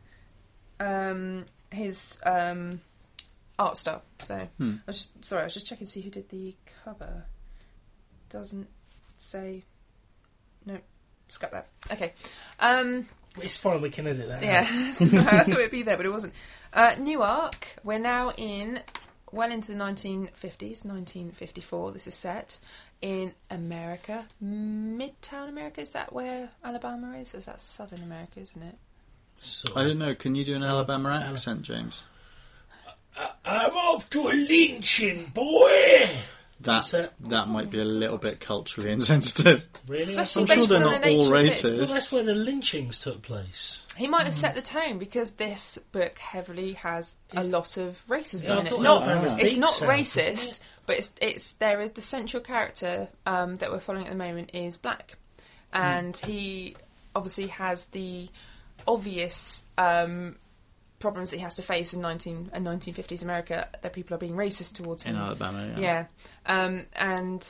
His art style. So I was just checking to see who did the cover. Doesn't say. No, scrap that. Okay. It's fine, we can edit that. Yeah, I thought it'd be there, but it wasn't. New arc. We're now well into the 1950s, 1954. This is set in America, Midtown America. Is that where Alabama is? Or is that Southern America, isn't it? I don't know. Can you do an Alabama accent, James? I'm off to a lynching, boy! That might be a little bit culturally insensitive. Really? Especially I'm sure they're not all racist. Well, that's where the lynchings took place. He might have set the tone, because this book heavily has a lot of racism in it. It's not racist, but there is the central character that we're following at the moment is black, and he obviously has the obvious problems that he has to face in 1950s America, that people are being racist towards him. In Alabama, Yeah. And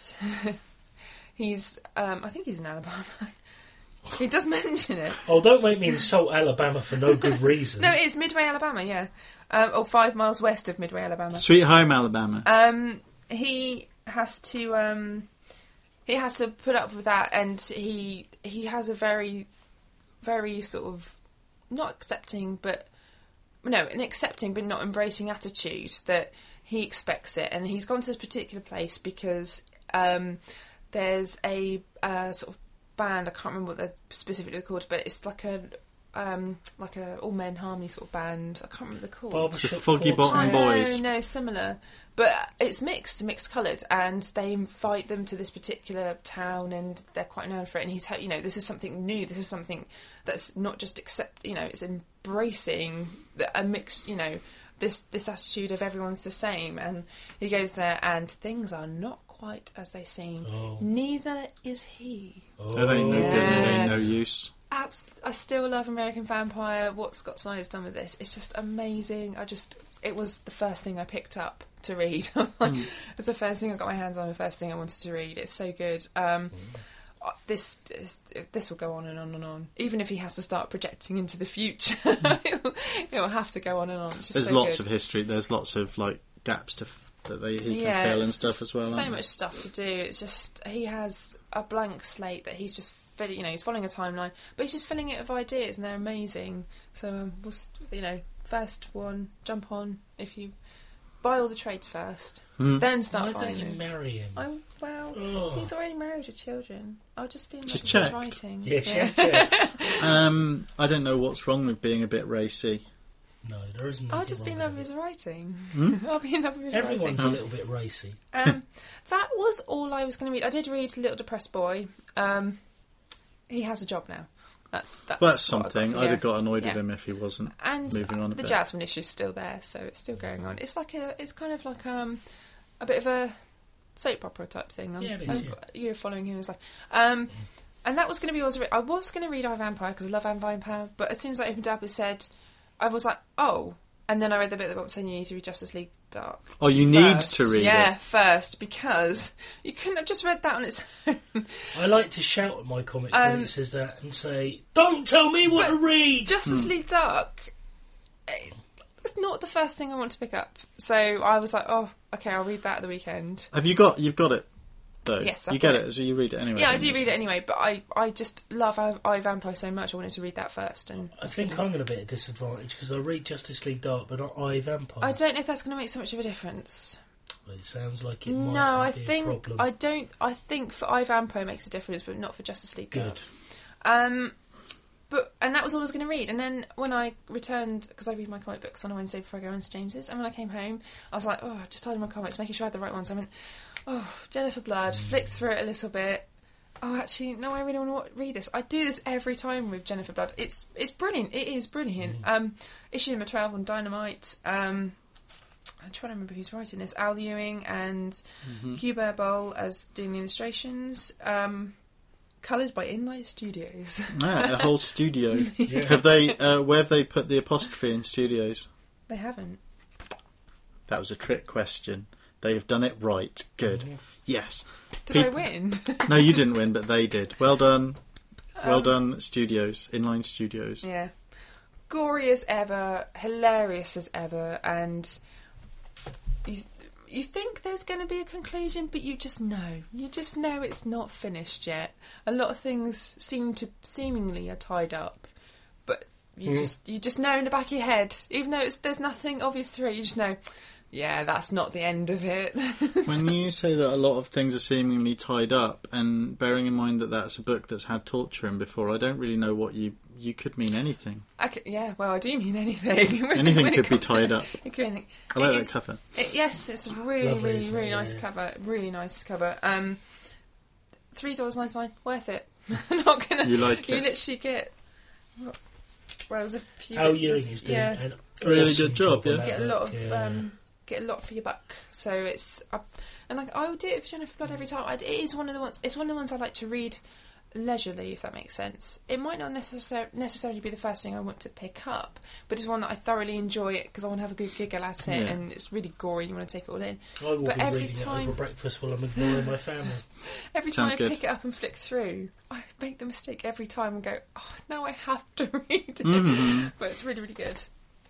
he's, I think he's in Alabama. He does mention it. Oh, don't make me insult Alabama for no good reason. No, it's Midway, Alabama, yeah. Or 5 miles west of Midway, Alabama. Sweet home Alabama. He has to put up with that, and he has a very, very sort of not accepting, but an accepting but not embracing attitude that he expects it. And he's gone to this particular place because there's a sort of band. I can't remember what they're specifically called, but it's like a all men harmony sort of band. I can't remember what they're called. The Foggy Bottom Boys. No, similar. But it's mixed coloured, and they invite them to this particular town, and they're quite known for it. And he's, this is something new. This is something that's not just it's embracing a mixed, this attitude of everyone's the same. And he goes there, and things are not quite as they seem. Oh. Neither is he. Oh. That ain't no good, it ain't no use. I still love American Vampire. What Scott Snyder's done with this, it's just amazing. It was the first thing I picked up to read. It's the first thing I got my hands on, the first thing I wanted to read. It's so good. This will go on and on and on. Even if he has to start projecting into the future, it'll have to go on and on. It's just There's so lots good. of history. There's lots of gaps that he can fill and stuff as well. So much stuff to do. It's just he has a blank slate that he's just filling. He's following a timeline, but he's just filling it with ideas, and they're amazing. So first one, jump on if you buy all the trades first, then start Why buying don't you this. marry him? He's already married with children. I'll just be in love with check. his writing. Yeah, she's checked. I don't know what's wrong with being a bit racy. No, there isn't. I'll just be in love with his writing. Hmm? I'll be in love with his Everyone's writing. a little bit racy. That was all I was going to read. I did read Little Depressed Boy. He has a job now. That's Well, that's what I something. got. I'd have got annoyed Yeah. with him if he wasn't And moving on a the bit. Jasmine issue's still there, so it's still going on. It's kind of like a bit of a soap opera type thing. Yeah, it is, yeah. You're following him and stuff. And that was going to be what I was going to read I Vampire because I love I Vampire, but as soon as I opened up, it said, I was like, oh. And then I read the bit that was saying you need to read Justice League Dark. Oh, you first. need to read Yeah, it. first, because you couldn't have just read that on its own. I like to shout at my comic when it says that and say, "Don't tell me what to read." Justice League Dark, it's not the first thing I want to pick up. So I was like, oh, okay, I'll read that at the weekend. You've got it, though. Yes, you I've get got it, so you read it anyway. Yeah, I don't do you? read it anyway, but I just love I Vampire so much, I wanted to read that first. And I think I'm going to be at a disadvantage because I read Justice League Dark, but not I Vampire. I don't know if that's going to make so much of a difference. Well, it sounds like it might No, I be a think problem. I think for I Vampire makes a difference, but not for Justice League Dark. Good. And that was all I was going to read. And then when I returned, because I read my comic books on a Wednesday before I go into James's, and when I came home, I was like, oh, I just tidied my comics, making sure I had the right ones. I went, oh, Jennifer Blood, flicked through it a little bit. Oh, actually, no, I really want to read this. I do this every time with Jennifer Blood. It's brilliant. It is brilliant. Issue number 12 on Dynamite. I'm trying to remember who's writing this. Al Ewing and Hubert Boll as doing the illustrations. Coloured by Inlight Studios. Yeah, a whole studio. Yeah. Have they? Where have they put the apostrophe in studios? They haven't. That was a trick question. They have done it right. Good. Yes. Did I win? No, you didn't win, but they did. Well done. Well done, studios. Inline Studios. Yeah. Gory as ever, hilarious as ever, and you think there's going to be a conclusion, but you just know. You just know it's not finished yet. A lot of things seemingly are tied up, but you just know in the back of your head, even though there's nothing obvious through it, you just know, yeah, that's not the end of it. When you say that a lot of things are seemingly tied up, and bearing in mind that that's a book that's had torture in before, I don't really know what you could mean anything. Yeah, well, I do mean anything. Anything When it could be comes to- tied up. It could be anything. I like It that is- cover. Yes, it's a really, Lovely, really, isn't really it? nice Yeah. cover. Really nice cover. $3.99, worth it. Not gonna. You like You it? literally get. Well, there's a few. Al bits Ewing of- is doing yeah, an Really awesome good job, on yeah. that get a lot book, of yeah. get a lot for your buck. So it's and like I would do it for Jennifer Blood every time. It is one of the ones. It's one of the ones I like to read leisurely, if that makes sense. It might not necessarily be the first thing I want to pick up, but it's one that I thoroughly enjoy it because I want to have a good giggle at it, and it's really gory. You want to take it all in. I will be reading it over breakfast while I'm ignoring my family. Every time I pick it up and flick through, I make the mistake every time and go, "Oh, now I have to read it." Mm-hmm. But it's really, really good.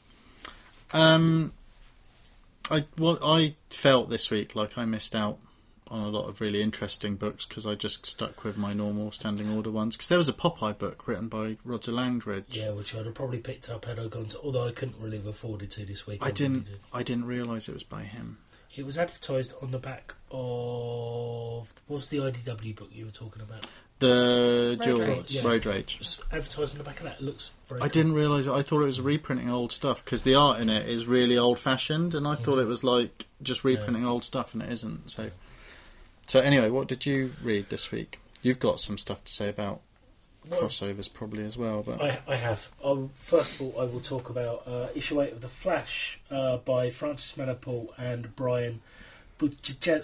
I felt this week like I missed out on a lot of really interesting books because I just stuck with my normal standing order ones. Because there was a Popeye book written by Roger Langridge. Yeah, which I'd have probably picked up had I gone to... Although I couldn't really have afforded to this week. I didn't realise it was by him. It was advertised on the back of... What's the IDW book you were talking about? The Road Rage. Just advertised on the back of that. It looks very I didn't realise it. I thought it was reprinting old stuff because the art in it is really old-fashioned, and I thought it was like just reprinting old stuff, and it isn't. So anyway, what did you read this week? You've got some stuff to say about crossovers probably as well. But I have. First of all, I will talk about issue 8 of The Flash by Francis Manapul and Brian Buccellato.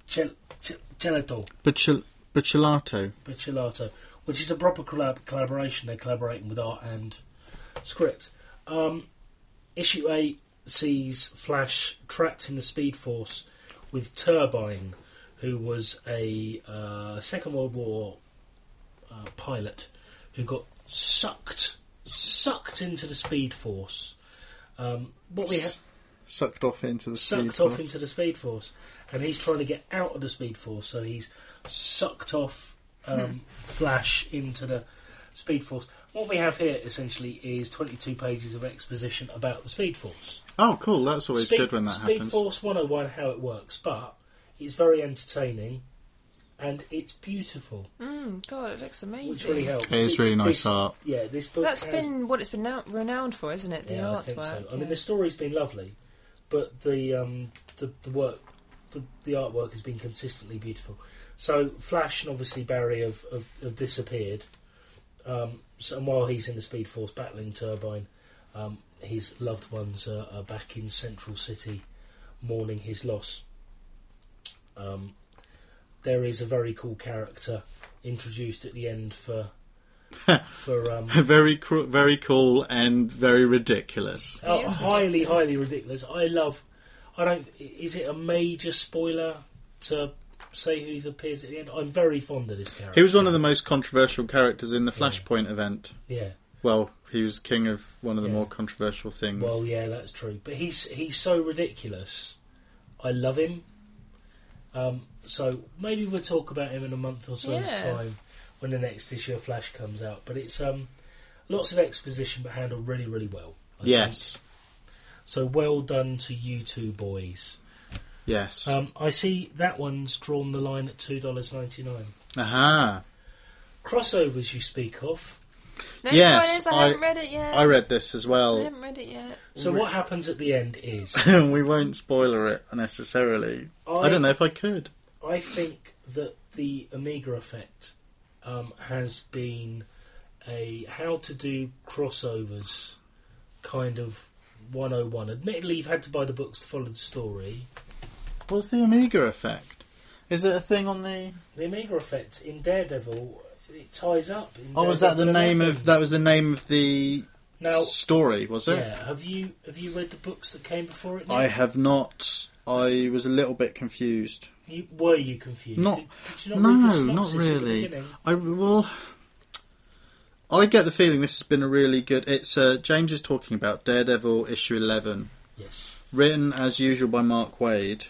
Buccellato, which is a proper collaboration. They're collaborating with art and script. Issue 8 sees Flash trapped in the Speed Force with Turbine, who was a Second World War pilot who got sucked into the Speed Force. Sucked off into the Speed Force, and he's trying to get out of the Speed Force. So he's sucked off Flash into the Speed Force. What we have here essentially is 22 pages of exposition about the Speed Force. Oh, cool! That's always good when that happens. Speed Force 101, how it works, but it's very entertaining and it's beautiful. God, it looks amazing. Which really helps. It is really nice art. Yeah, this book That's been what it's been renowned for, isn't it? The artwork. I think so. I mean, the story's been lovely, but the artwork has been consistently beautiful. So Flash and obviously Barry have disappeared. And while he's in the Speed Force battling Turbine, his loved ones are back in Central City mourning his loss. There is a very cool character introduced at the end for very cool and very ridiculous. Highly ridiculous. Is it a major spoiler to say who appears at the end? I'm very fond of this character. He was one of the most controversial characters in the Flashpoint event. Yeah. Well, he was king of one of the more controversial things. Well, yeah, that's true. But he's so ridiculous. I love him. So maybe we'll talk about him in a month or so's time when the next issue of Flash comes out. But it's lots of exposition, but handled really, really well. I think. So well done to you two boys. Yes. I see that one's drawn the line at $2.99. Aha. Crossovers you speak of. No spoilers, I haven't read it yet. I read this as well. I haven't read it yet. So what happens at the end is... We won't spoiler it necessarily. I don't know if I could. I think that the Amiga Effect has been a how to do crossovers kind of 101. Admittedly, you've had to buy the books to follow the story. What's the Amiga Effect? Is it a thing on the... The Amiga Effect in Daredevil, it ties up. Was that the name of... That was the name of the story, was it? Yeah. Have you read the books that came before it? I have not. I was a little bit confused. Were you confused? Not... Did you not read the not synopsis at the really. beginning? I get the feeling this has been a really good... It's James is talking about Daredevil issue 11. Yes. Written as usual by Mark Waid,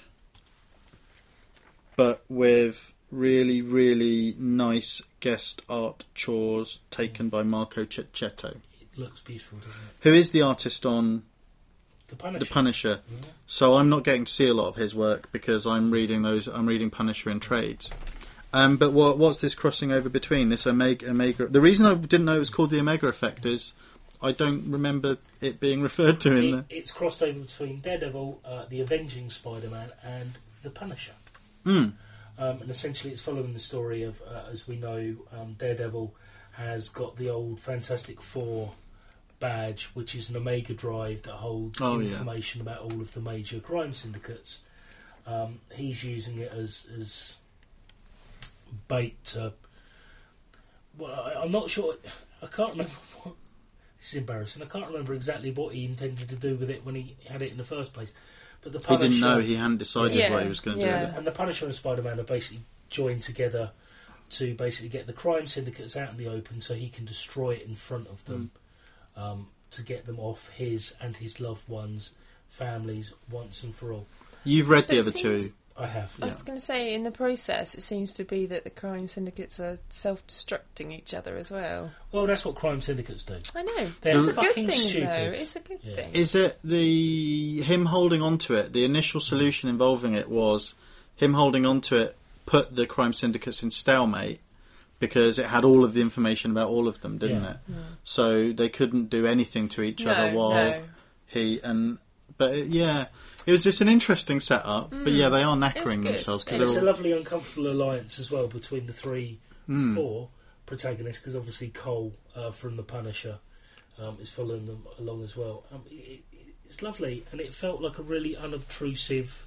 but with really, really nice guest art chores taken by Marco Cecchetto. It looks beautiful, doesn't it? Who is the artist on The Punisher. The Punisher. Yeah. So I'm not getting to see a lot of his work because I'm reading Punisher in trades. But what's this crossing over between this Omega? The reason I didn't know it was called the Omega Effect is I don't remember it being referred to in there. It's crossed over between Daredevil, the Avenging Spider-Man, and the Punisher. Mm. And essentially it's following the story of, as we know, Daredevil has got the old Fantastic Four badge, which is an Omega drive that holds information about all of the major crime syndicates. He's using it as bait to well, I'm not sure. I can't remember what. This is embarrassing. I can't remember exactly what he intended to do with it when he had it in the first place. But the Punisher, he didn't know. He hadn't decided Yeah, what he was going to do yeah. with it. and the Punisher and Spider-Man are basically joined together to basically get the crime syndicates out in the open, so he can destroy it in front of them, to get them off his and his loved ones' families once and for all. You've read the It other two. seems- I have. I was going to say, in the process, it seems to be that the crime syndicates are self-destructing each other as well. Well, that's what crime syndicates do. I know. They're It's a good fucking thing, stupid. though. It's a good Yeah. thing. Is it him holding on to it? The initial solution involving it was him holding on to it, put the crime syndicates in stalemate because it had all of the information about all of them, didn't Yeah. it? So they couldn't do anything to each other while it was just an interesting setup. But yeah, they are knackering good. themselves And because it's they're a all. lovely, uncomfortable alliance as well between the four protagonists, because obviously Cole from The Punisher is following them along as well. It's lovely, and it felt like a really unobtrusive,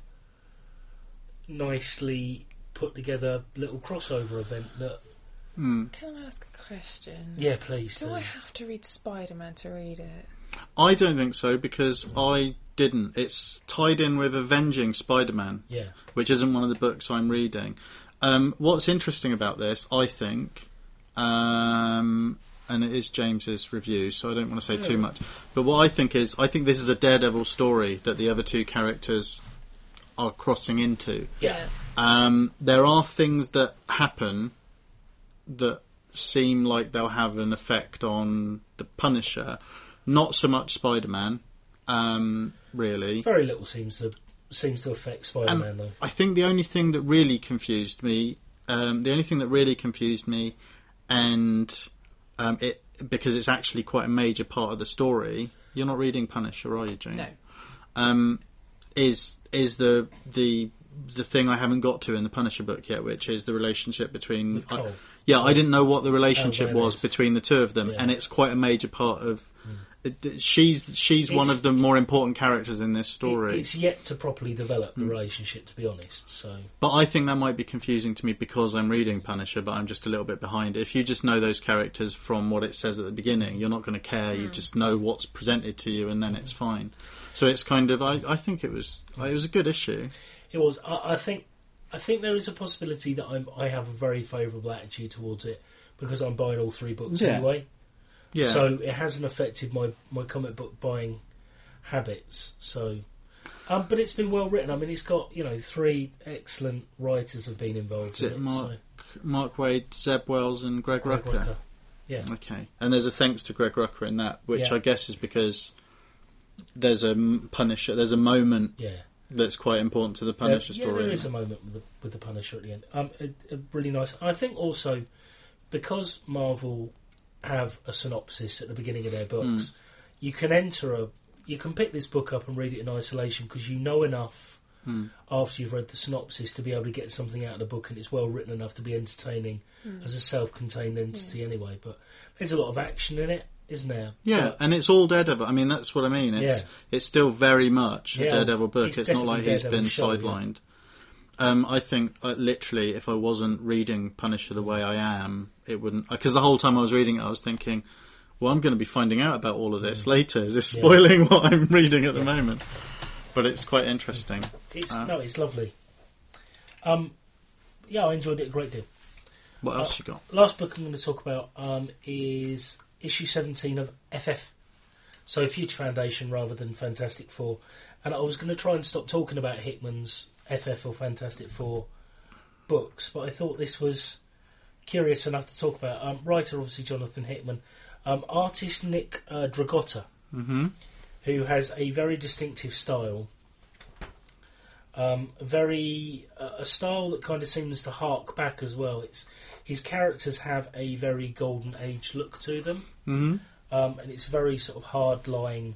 nicely put together little crossover event that... Can I ask a question? Yeah, please. Do I have to read Spider-Man to read it? I don't think so because I didn't. It's tied in with Avenging Spider-Man, Yeah. which isn't one of the books I'm reading. What's interesting about this, I think, and it is James's review, so I don't want to say too much, but what I think is, I think this is a Daredevil story that the other two characters are crossing into. Yeah. There are things that happen that seem like they'll have an effect on the Punisher. Not so much Spider-Man, really. Very little seems to affect Spider-Man, though. I think the only thing that really confused me, and it because it's actually quite a major part of the story. You're not reading Punisher, are you, Jane? No. Is the thing I haven't got to in the Punisher book yet, which is the relationship between With Cole. I didn't know what the relationship there was is. between the two of them, Yeah. and it's quite a major part of. She's one of the more important characters in this story. It's yet to properly develop the relationship, to be honest. So, But I think that might be confusing to me because I'm reading Punisher, but I'm just a little bit behind. If you just know those characters from what it says at the beginning, you're not going to care. You just know what's presented to you, and then it's fine. So it's kind of. I think it was a good issue. it was. I think there is a possibility that I have a very favourable attitude towards it because I'm buying all three books Yeah. anyway. Yeah. So it hasn't affected my comic book buying habits. So, but it's been well written. I mean, it's got three excellent writers have been involved. Is in it it, Mark Waid, Zeb Wells, and Greg Greg Rucka? Rucka. Yeah. Okay, and there's a thanks to Greg Rucka in that, which Yeah. I guess is because there's a Punisher. There's a moment Yeah. that's quite important to the Punisher Yeah, story. there is a moment with the Punisher at the end. A really nice. I think also because Marvel have a synopsis at the beginning of their books, you can pick this book up and read it in isolation because you know enough after you've read the synopsis to be able to get something out of the book, and it's well written enough to be entertaining as a self-contained entity anyway. But there's a lot of action in it, isn't there? Yeah, But- and it's all Daredevil. I mean, that's what I mean. It's still very much a Yeah, Daredevil book. it's It's not like definitely he's been Daredevil show, yeah. sidelined. I think, literally, if I wasn't reading Punisher the way I am, it wouldn't... Because the whole time I was reading it, I was thinking, well, I'm going to be finding out about all of this later. Is this spoiling what I'm reading at the moment? But it's quite interesting. It's lovely. I enjoyed it a great deal. What else you got? Last book I'm going to talk about is issue 17 of FF. So Future Foundation rather than Fantastic Four. And I was going to try and stop talking about Hickman's FF or Fantastic Four books, but I thought this was curious enough to talk about. Writer, obviously, Jonathan Hickman. Artist, Nick Dragotta, who has a very distinctive style. A style that kind of seems to hark back as well. His characters have a very golden age look to them, and it's very sort of hard-lying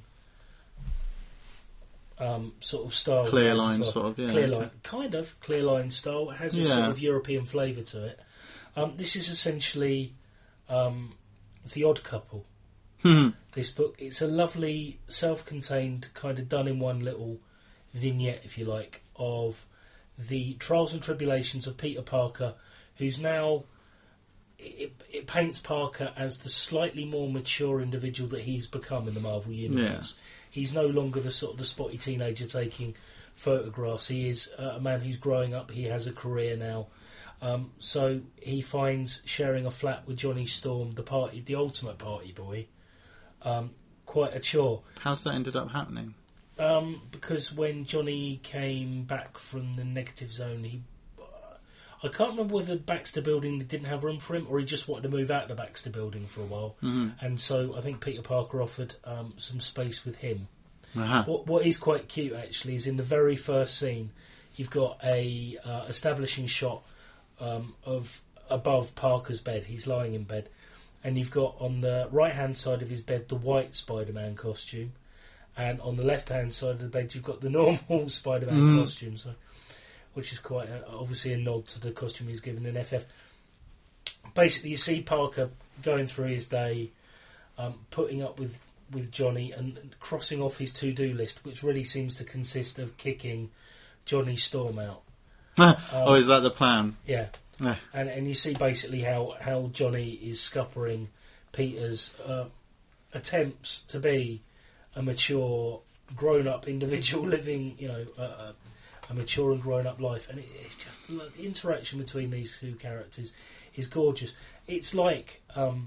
sort of style. Clear as line, well. sort of, yeah. Clear okay. line, kind of clear line style. It has a sort of European flavour to it. This is essentially The Odd Couple. This book, it's a lovely, self-contained, kind of done in one little vignette, if you like, of the trials and tribulations of Peter Parker, who's now... It paints Parker as the slightly more mature individual that he's become in the Marvel Universe. Yeah. He's no longer the sort of the spotty teenager taking photographs. He is a man who's growing up. He has a career now. So he finds sharing a flat with Johnny Storm, the ultimate party boy, quite a chore. How's that ended up happening? Because when Johnny came back from the negative zone, I can't remember whether the Baxter Building didn't have room for him, or he just wanted to move out of the Baxter Building for a while. Mm-hmm. And so I think Peter Parker offered some space with him. Uh-huh. What is quite cute, actually, is in the very first scene, you've got a establishing shot of above Parker's bed. He's lying in bed. And you've got on the right-hand side of his bed the white Spider-Man costume. And on the left-hand side of the bed, you've got the normal Spider-Man costume. So, which is quite obviously a nod to the costume he's given in FF. Basically, you see Parker going through his day, putting up with Johnny and crossing off his to-do list, which really seems to consist of kicking Johnny Storm out. Is that the plan? Yeah. And you see basically how Johnny is scuppering Peter's attempts to be a mature, grown-up individual living, a mature and grown-up life. And it's just the interaction between these two characters is gorgeous. It's like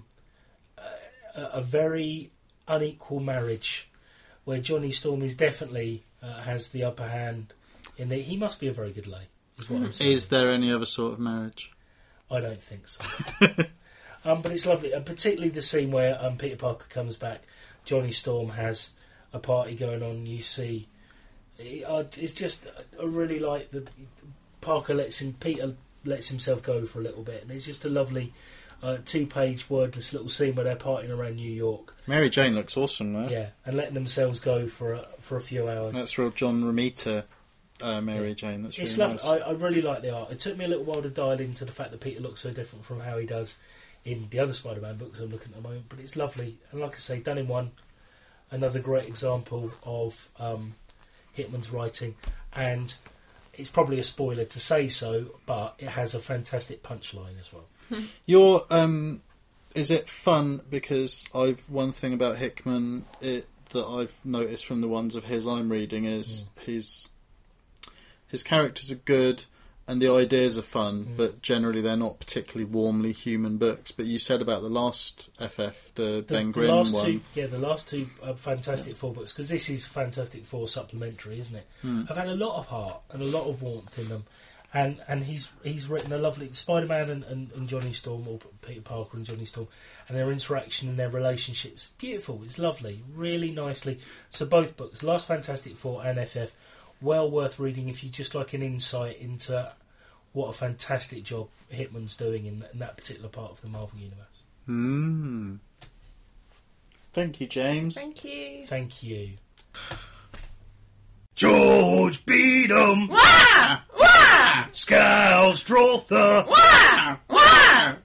a very unequal marriage where Johnny Storm is definitely has the upper hand in that he must be a very good lay, is what I'm saying. Is there any other sort of marriage? I don't think so. But it's lovely, and particularly the scene where Peter Parker comes back, Johnny Storm has a party going on, you see it's just, I really like that Peter lets himself go for a little bit, and it's just a lovely 2-page wordless little scene where they're partying around New York. Mary Jane looks awesome there. Yeah, and letting themselves go for a few hours. That's real John Romita Mary Jane. That's it's really lovely. nice. I really like the art. It took me a little while to dial into the fact that Peter looks so different from how he does in the other Spider-Man books I'm looking at the moment, but it's lovely, and like I say, done in one. Another great example of Hickman's writing, and it's probably a spoiler to say so, but it has a fantastic punchline as well. Your is it fun? Because one thing about Hickman that I've noticed from the ones of his I'm reading is his characters are good and the ideas are fun, but generally they're not particularly warmly human books. But you said about the last FF, the Ben Grimm one. The last two Fantastic Four books, because this is Fantastic Four supplementary, isn't it? I've had a lot of heart and a lot of warmth in them. And he's written a lovely Spider-Man and Johnny Storm, or Peter Parker and Johnny Storm, and their interaction and their relationships. Beautiful, it's lovely, really nicely. So both books, Last Fantastic Four and FF, well worth reading if you just like an insight into what a fantastic job Hickman's doing in that particular part of the Marvel Universe. Thank you, James. Thank you. Thank you. George Beadham! Wah! Wah! Scouse Drother! Wah! Wah!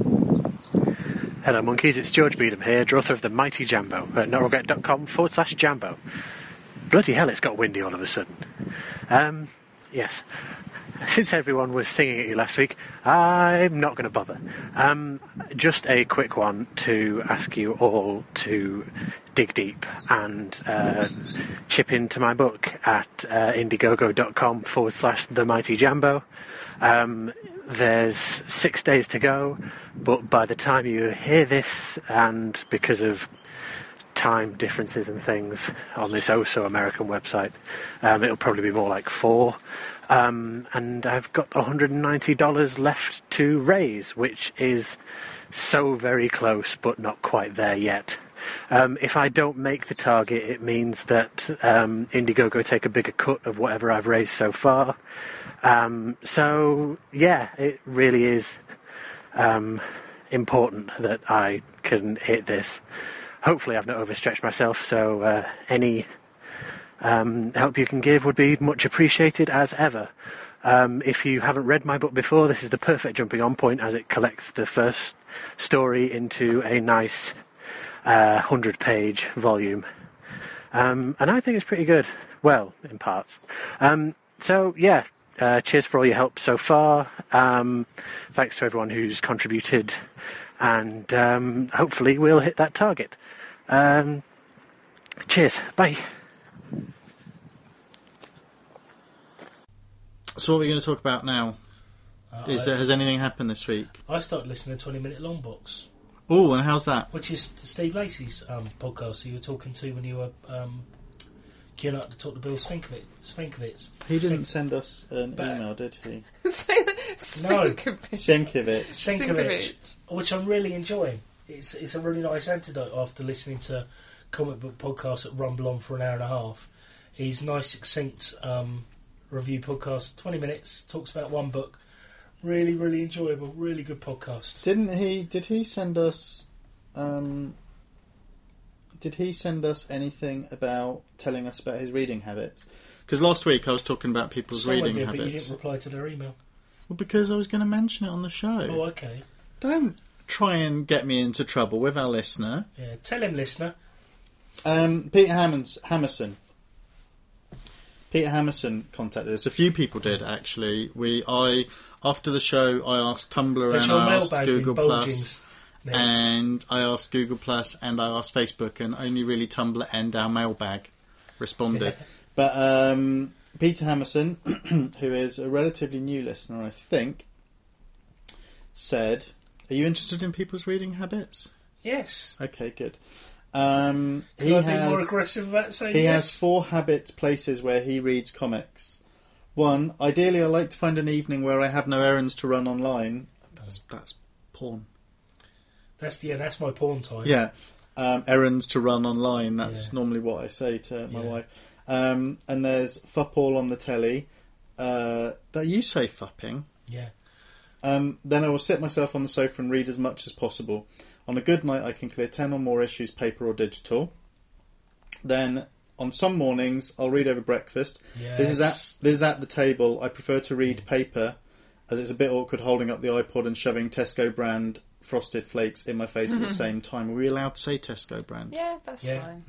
Hello monkeys, it's George Beadham here, author of The Mighty Jambo at notregret.com/Jambo. Bloody hell, it's got windy all of a sudden. Yes. Since everyone was singing at you last week, I'm not going to bother. Just a quick one to ask you all to dig deep and chip into my book at indiegogo.com/The Mighty Jambo. There's 6 days to go, but by the time you hear this, and because of time differences and things on this American website, it'll probably be more like 4. And I've got $190 left to raise, which is so very close, but not quite there yet. If I don't make the target, it means that Indiegogo take a bigger cut of whatever I've raised so far. So, yeah, it really is important that I can hit this. Hopefully I've not overstretched myself, so any help you can give would be much appreciated as ever. If you haven't read my book before, this is the perfect jumping on point, as it collects the first story into a nice 100-page volume. And I think it's pretty good. Well, in parts. So, yeah, cheers for all your help so far. Thanks to everyone who's contributed, and hopefully we'll hit that target. Cheers. Bye. So what are we going to talk about now? Has anything happened this week? I started listening to 20 Minute Long Box, Oh, and how's that? which is Steve Lacey's podcast who you were talking to when you were queuing up to talk to Bill Svenkovitz. He didn't send us an But- email, did he? Say that. Sienkiewicz. Sienkiewicz, which I'm really enjoying. It's a really nice antidote after listening to comic book podcasts that rumble on for an hour and a half. He's nice, succinct review podcast, 20 minutes, talks about one book. Really, really enjoyable, really good podcast. Did he send us anything about telling us about his reading habits? Because last week I was talking about people's Someone reading did, habits. but you didn't reply to their email. Well, because I was going to mention it on the show. Oh, okay. Don't try and get me into trouble with our listener. Yeah, tell him, listener. Peter Hammerson. Peter Hammerson contacted us. A few people did, actually. After the show, I asked Tumblr There's and your I asked mailbag Google in Plus, Bulgings now. and I asked Google Plus, and I asked Facebook, and only really Tumblr and our mailbag responded. But Peter Hammerson, who is a relatively new listener, I think, said, "Are you interested in people's reading habits?" Yes. Okay, good. Can I be more aggressive about saying He yes? has 4 habits, places where he reads comics. 1, ideally I like to find an evening where I have no errands to run online. That's porn. That's my porn time. Yeah, errands to run online, that's Yeah. normally what I say to my Yeah. wife. And there's fup all on the telly. That you say fupping. Yeah. Then I will sit myself on the sofa and read as much as possible. On a good night, I can clear 10 or more issues, paper or digital. Then, on some mornings, I'll read over breakfast. Yes. This is at the table. I prefer to read paper, as it's a bit awkward holding up the iPod and shoving Tesco brand Frosted Flakes in my face at the same time. Are we allowed to say Tesco brand? Yeah, that's Yeah. fine.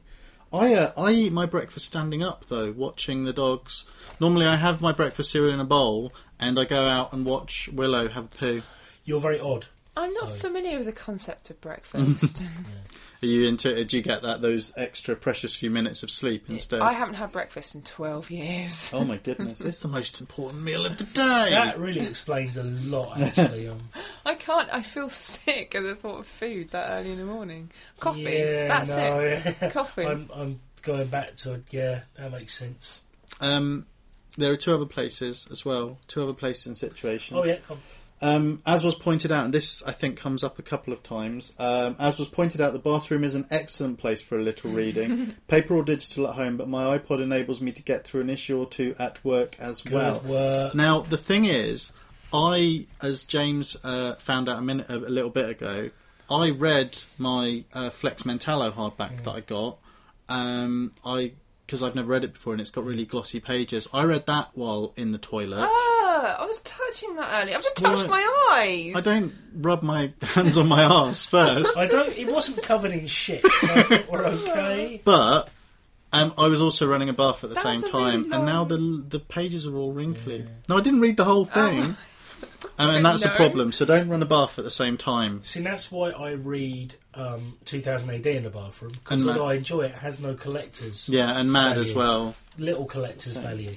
Okay. I eat my breakfast standing up, though, watching the dogs. Normally I have my breakfast cereal in a bowl, and I go out and watch Willow have a poo. You're very odd. I'm not familiar with the concept of breakfast. Are you into it? Do you get those extra precious few minutes of sleep instead? I haven't had breakfast in 12 years. Oh my goodness, it's the most important meal of the day. That really explains a lot, actually. I can't. I feel sick at the thought of food that early in the morning. Coffee. Yeah, That's no, it. yeah. Coffee. I'm going back to that makes sense. There are 2 other places as well. 2 other places and situations. Oh yeah, come. As was pointed out, and this I think comes up a couple of times, as was pointed out, the bathroom is an excellent place for a little reading. Paper or digital at home, but my iPod enables me to get through an issue or 2 at work as well. Good work. Now, the thing is, as James found out a little bit ago, I read my Flex Mentallo hardback that I got, because I've never read it before and it's got really glossy pages. I read that while in the toilet. I was touching that earlier. I've just touched my eyes. I don't rub my hands on my arse first. It wasn't covered in shit, so I think we're okay. But I was also running a bath at the That same was a time, really and now the pages are all wrinkly. No, I didn't read the whole thing. And that's a No. problem, so don't run a bath at the same time. See, that's why I read 2000 AD in the bathroom, because And although I enjoy it, it has no collectors. Yeah, and Mad value. as well. Little collector's value.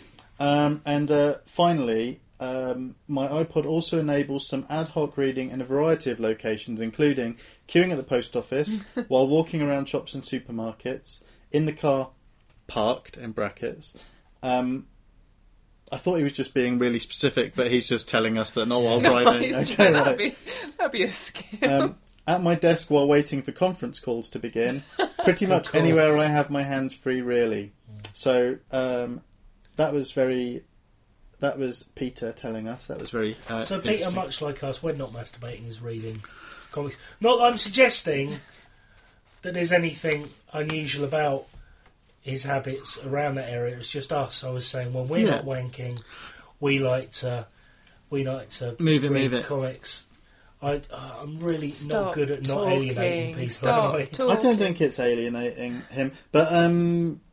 And finally, my iPod also enables some ad hoc reading in a variety of locations, including queuing at the post office, while walking around shops and supermarkets, in the car, parked, in brackets. I thought he was just being really specific, but he's just telling us that not while driving. That'd be a skill. At my desk while waiting for conference calls to begin. Pretty much call. anywhere I have my hands free, really. So that was Peter telling us. That was very So Peter, interesting. much like us, we're not masturbating, is reading comics. Not that I'm suggesting that there's anything unusual about his habits around that area. It's just us. I was saying when we're not wanking, we like to Move read it. comics. I'm really Stop not good at not talking. alienating people. Stop am I? talking. I don't think it's alienating him, but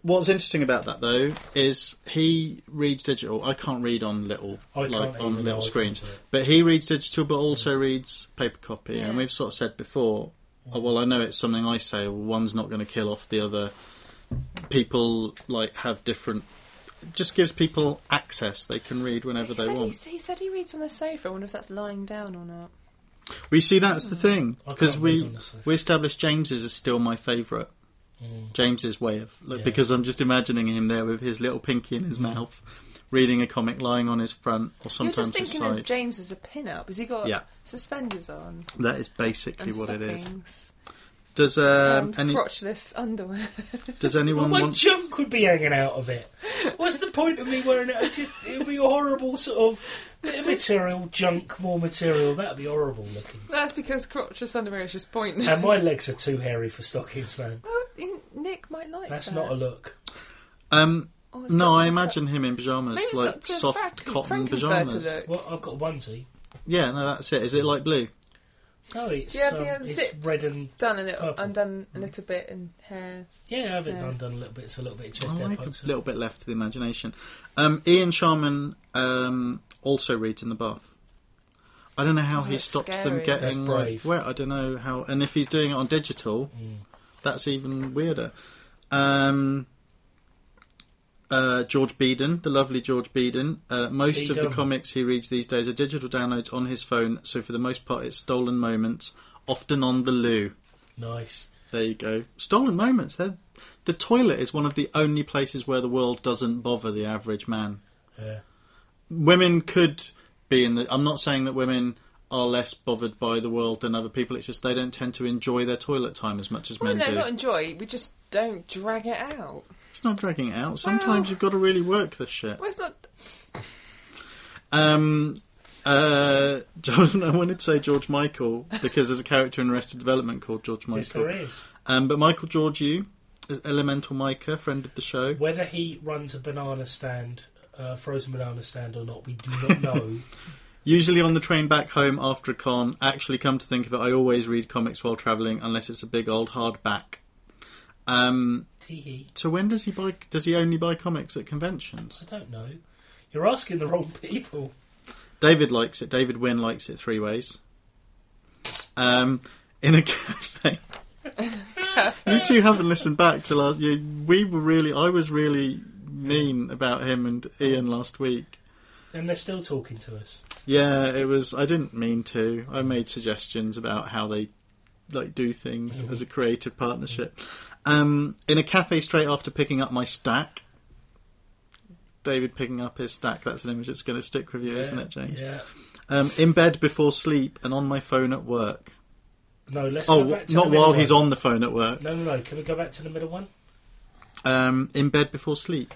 What's interesting about that though is he reads digital. I can't read on little I can't on either, little no, I screens, can't do it. but he reads digital, but also reads paper copy. Yeah. And we've sort of said before, oh, well, I know it's something I say. Well, one's not going to kill off the other. People have different. It just gives people access. They can read whenever they want. He said he reads on the sofa. I wonder if that's lying down or not. We see that's the thing I because can't read on we the sofa. we established James's is still my favourite. James's way of Yeah. because I'm just imagining him there with his little pinky in his mouth, reading a comic, lying on his front or You're sometimes just his thinking of side. James as a pin-up. Has he got Yeah. suspenders on? That is basically And what it is. stockings Does and any crotchless underwear. does Well, anyone my want? junk would be hanging out of it. What's the point of me wearing it? It would be a horrible sort of bit of material, junk, more material. That would be horrible looking. That's because crotchless underwear is just pointless. And my legs are too hairy for stockings, man. Well, Nick might like That's that. not a look. Or is No, Dr. I imagine him in pyjamas, Maybe it's like Dr. soft cotton Frankenfurter pyjamas. look. Well, I've got a onesie. Yeah, no, that's it. Is it like blue? No, it's, Do you have the it's zip red and... Purple. undone a little bit in hair. Yeah, I have it Yeah. undone a little bit. It's a little bit of chest I hair like pokes. a little bit left to the imagination. Ian Sharman also reads in the bath. I don't know how he that's stops scary. them getting That's brave. wet. I don't know how, and if he's doing it on digital, that's even weirder. George Beedon, the lovely George Beedon. Most of the Beedon. comics he reads these days are digital downloads on his phone, so for the most part it's stolen moments, often on the loo. Nice. There you go. Stolen moments. The toilet is one of the only places where the world doesn't bother the average man. Yeah. Women could be in the... I'm not saying that women are less bothered by the world than other people. It's just they don't tend to enjoy their toilet time as much as Well, men no, do. not enjoy. We just don't drag it out. It's not dragging it out. Sometimes Well- you've got to really work this shit. Well, it's not... Jonathan, I wanted to say George Michael because there's a character in Arrested Development called George Yes, Michael. there is. But Michael Georgiou, Elemental Micah, friend of the show. Whether he runs a banana stand, frozen banana stand or not, we do not know. Usually on the train back home after a con. Actually, come to think of it, I always read comics while travelling unless it's a big old hardback. Tee-hee. So when does he buy? Does he only buy comics at conventions? I don't know. You're asking the wrong people. David likes it. David Wynn likes it 3 ways. In a cafe. You two haven't listened back to last year. I was really mean about him and Ian last week. And they're still talking to us. Yeah, it was. I didn't mean to. I made suggestions about how they do things as a creative partnership. In a cafe straight after picking up my stack. David picking up his stack. That's an image that's going to stick with you, isn't it, James? Yeah. In bed before sleep and on my phone at work. No, let's go back to not the middle while one. he's on the phone at work. No. Can we go back to the middle one? In bed before sleep.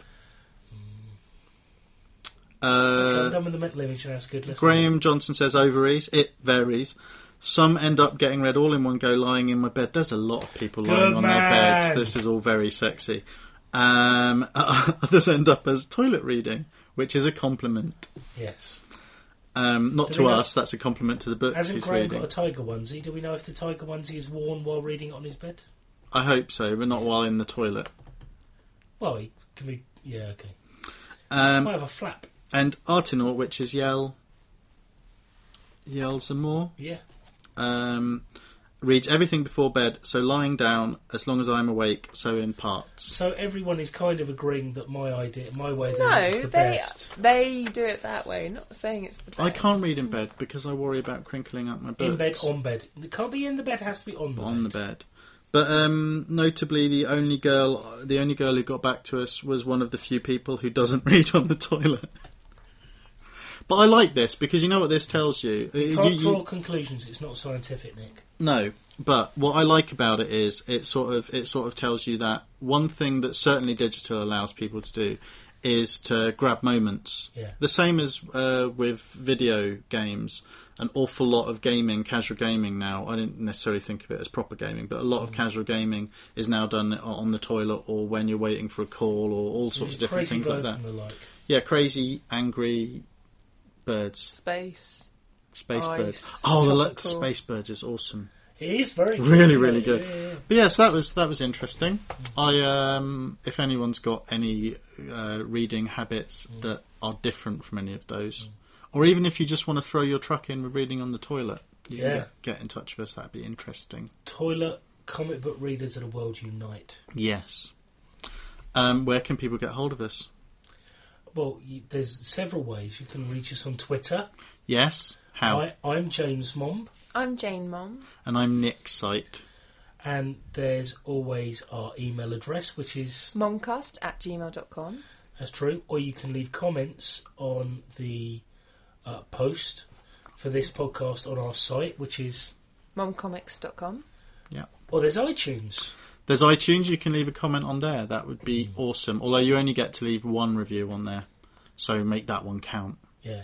Okay, I'm done with the mental image. That's good. Let's Graham Johnson says ovaries. It varies. Some end up getting read all in one go, lying in my bed. There's a lot of people lying Good on their beds. man. This is all very sexy. Others end up as toilet reading, which is a compliment. Yes. Not Do to we know- us, that's a compliment to the books Hasn't he's Graham reading. got a tiger onesie? Do we know if the tiger onesie is worn while reading it on his bed? I hope so, but not while in the toilet. Well, he can be. Yeah, okay. Might have a flap. And Artinaut, which is yell some more. Yeah. Reads everything before bed, so lying down as long as I'm awake, so in parts. So everyone is kind of agreeing that my way of doing it is No, the best. they do it that way. Not saying it's the best. I can't read in bed because I worry about crinkling up my books. In bed, on bed. It can't be in the bed. It has to be on the bed. On the bed. But notably, the only girl who got back to us was one of the few people who doesn't read on the toilet. But I like this because you know what this tells you. You can't draw conclusions. It's not scientific, Nick. No, but what I like about it is it sort of tells you that one thing that certainly digital allows people to do is to grab moments. Yeah. The same as with video games. An awful lot of gaming, casual gaming now, I didn't necessarily think of it as proper gaming, but a lot of casual gaming is now done on the toilet or when you're waiting for a call or all sorts of different Crazy things like birds that. and the like. Yeah, crazy, angry birds. Space. Space Ice, birds. Oh, the tropical. space birds is awesome. It is very good, Really, isn't really it? good. Yeah. But yes, that was interesting. If anyone's got any reading habits that are different from any of those, or even if you just want to throw your truck in with reading on the toilet, you can get in touch with us. That'd be interesting. Toilet comic book readers of the world unite. Yes. Where can people get hold of us? Well, there's several ways. You can reach us on Twitter. Yes. How? I'm James Momb. I'm Jane Mom. And I'm Nick Sight. And there's always our email address, which is momcast@gmail.com. That's true. Or you can leave comments on the post for this podcast on our site, which is momcomics.com. Yeah. Or there's iTunes. There's iTunes. You can leave a comment on there. That would be awesome. Although you only get to leave one review on there, so make that one count. Yeah.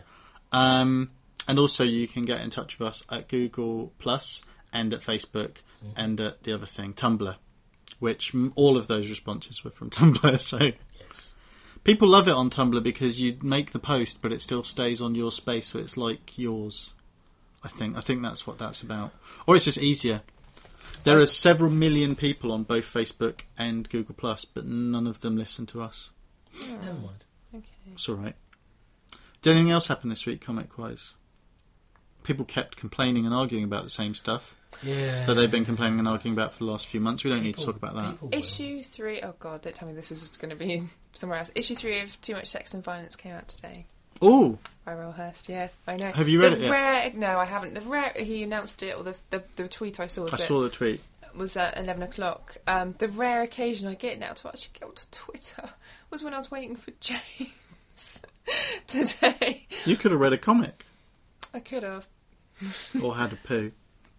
And also you can get in touch with us at Google Plus and at Facebook and at the other thing, Tumblr, which all of those responses were from Tumblr. So Yes. people love it on Tumblr because you make the post, but it still stays on your space, so it's like yours. I think that's what that's about. Or it's just easier. There are several million people on both Facebook and Google Plus, but none of them listen to us. Never mind. Okay. It's all right. Did anything else happen this week, comic-wise? People kept complaining and arguing about the same stuff Yeah. that they've been complaining and arguing about for the last few months. We don't need to talk about that. People will. Issue 3... Oh, God, don't tell me this is going to be somewhere else. Issue 3 of Too Much Sex and Violence came out today. Oh, By Royal Hurst, yeah, I know. Have you read it yet? No, I haven't. The rare... He announced it, or the tweet I saw I saw the tweet. was at 11 o'clock. The rare occasion I get now to actually go to Twitter was when I was waiting for James today. You could have read a comic I could have. or had a poo.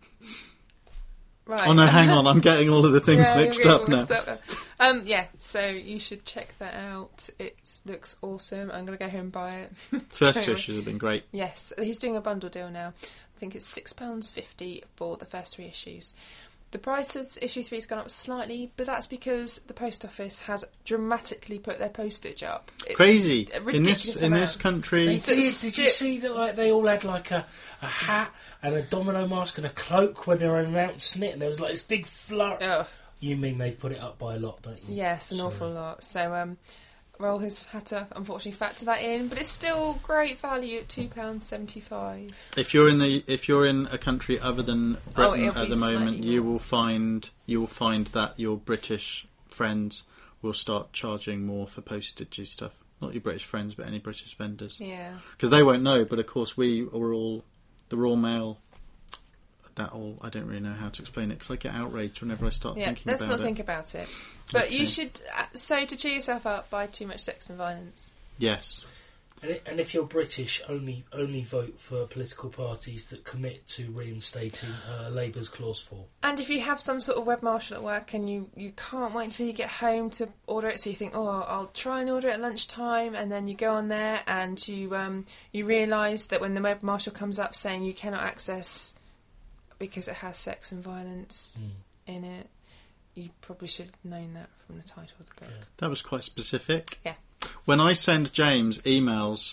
Right. Oh no, hang on, I'm getting all of the things Yeah, mixed you're up getting now. mixed up now. Yeah, so you should check that out. It looks awesome. I'm going to go home and buy it. First two Anyway. issues have been great. Yes, he's doing a bundle deal now. I think it's £6.50 for the first 3 issues. The price of issue 3 has gone up slightly, but that's because the post office has dramatically put their postage up. It's Crazy a in ridiculous this amount. country. They So did. it's Did you see that? Like they all had like a hat and a domino mask and a cloak when they were announcing it, and there was like this big flurry. Oh, You mean they put it up by a lot, don't you? yes, an awful lot. So Roll has had to unfortunately factor that in, but it's still great value at £2.75. If you're in a country other than Britain it'll at be the moment, slightly you more. will find that your British friends will start charging more for postagey stuff. Not your British friends, but any British vendors, Yeah. because they won't know. But of course, we are all the Royal Mail. I don't really know how to explain it because I get outraged whenever I start Yeah, thinking let's about not it. think about it. But Okay. you should, so to cheer yourself up, buy Too Much Sex and Violence. Yes. And if you're British, only vote for political parties that commit to reinstating Labour's Clause 4. And if you have some sort of web marshal at work and you can't wait until you get home to order it, so you think, oh, I'll try and order it at lunchtime, and then you go on there and you realise that when the web marshal comes up saying you cannot access because it has sex and violence in it, you probably should have known that from the title of the book. Yeah. That was quite specific. Yeah. When I send James emails,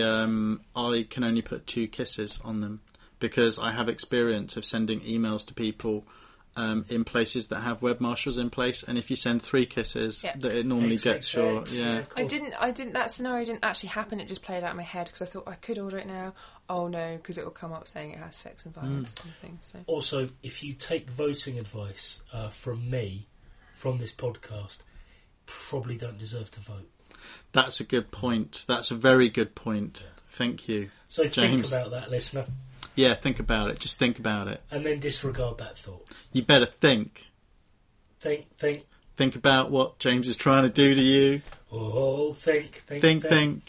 I can only put 2 kisses on them because I have experience of sending emails to people in places that have web marshals in place, and if you send 3 kisses, Yeah. that it normally gets your of I course. didn't. That scenario didn't actually happen. It just played out in my head because I thought I could order it now. Oh no, because it will come up saying it has sex and violence kind of thing. So Also, if you take voting advice from me, from this podcast, probably don't deserve to vote. That's a good point. That's a very good point. Thank you. So James. think about that, listener, Yeah, think about it. Just think about it. and then disregard that thought. You better think. Think. Think about what James is trying to do to you. Oh, think. Think.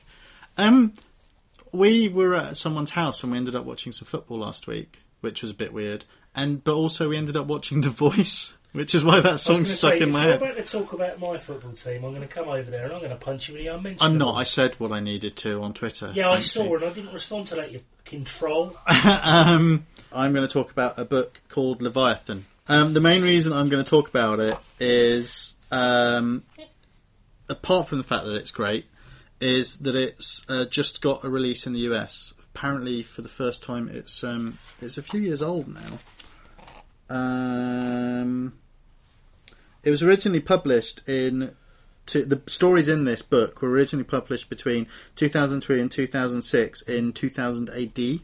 We were at someone's house and we ended up watching some football last week, which was a bit weird. But also we ended up watching The Voice, which is why that I was song's gonna stuck say, in my if head. you're about to talk about my football team, I'm going to come over there and I'm going to punch you in the unmentionable. I'm not. I said what I needed to on Twitter. Yeah, I Thank saw you. and I didn't respond to that, you control. I'm going to talk about a book called Leviathan. The main reason I'm going to talk about it is, apart from the fact that it's great, is that it's just got a release in the US. Apparently, for the first time, it's a few years old now. It was originally published the stories in this book were originally published between 2003 and 2006 in 2000 AD.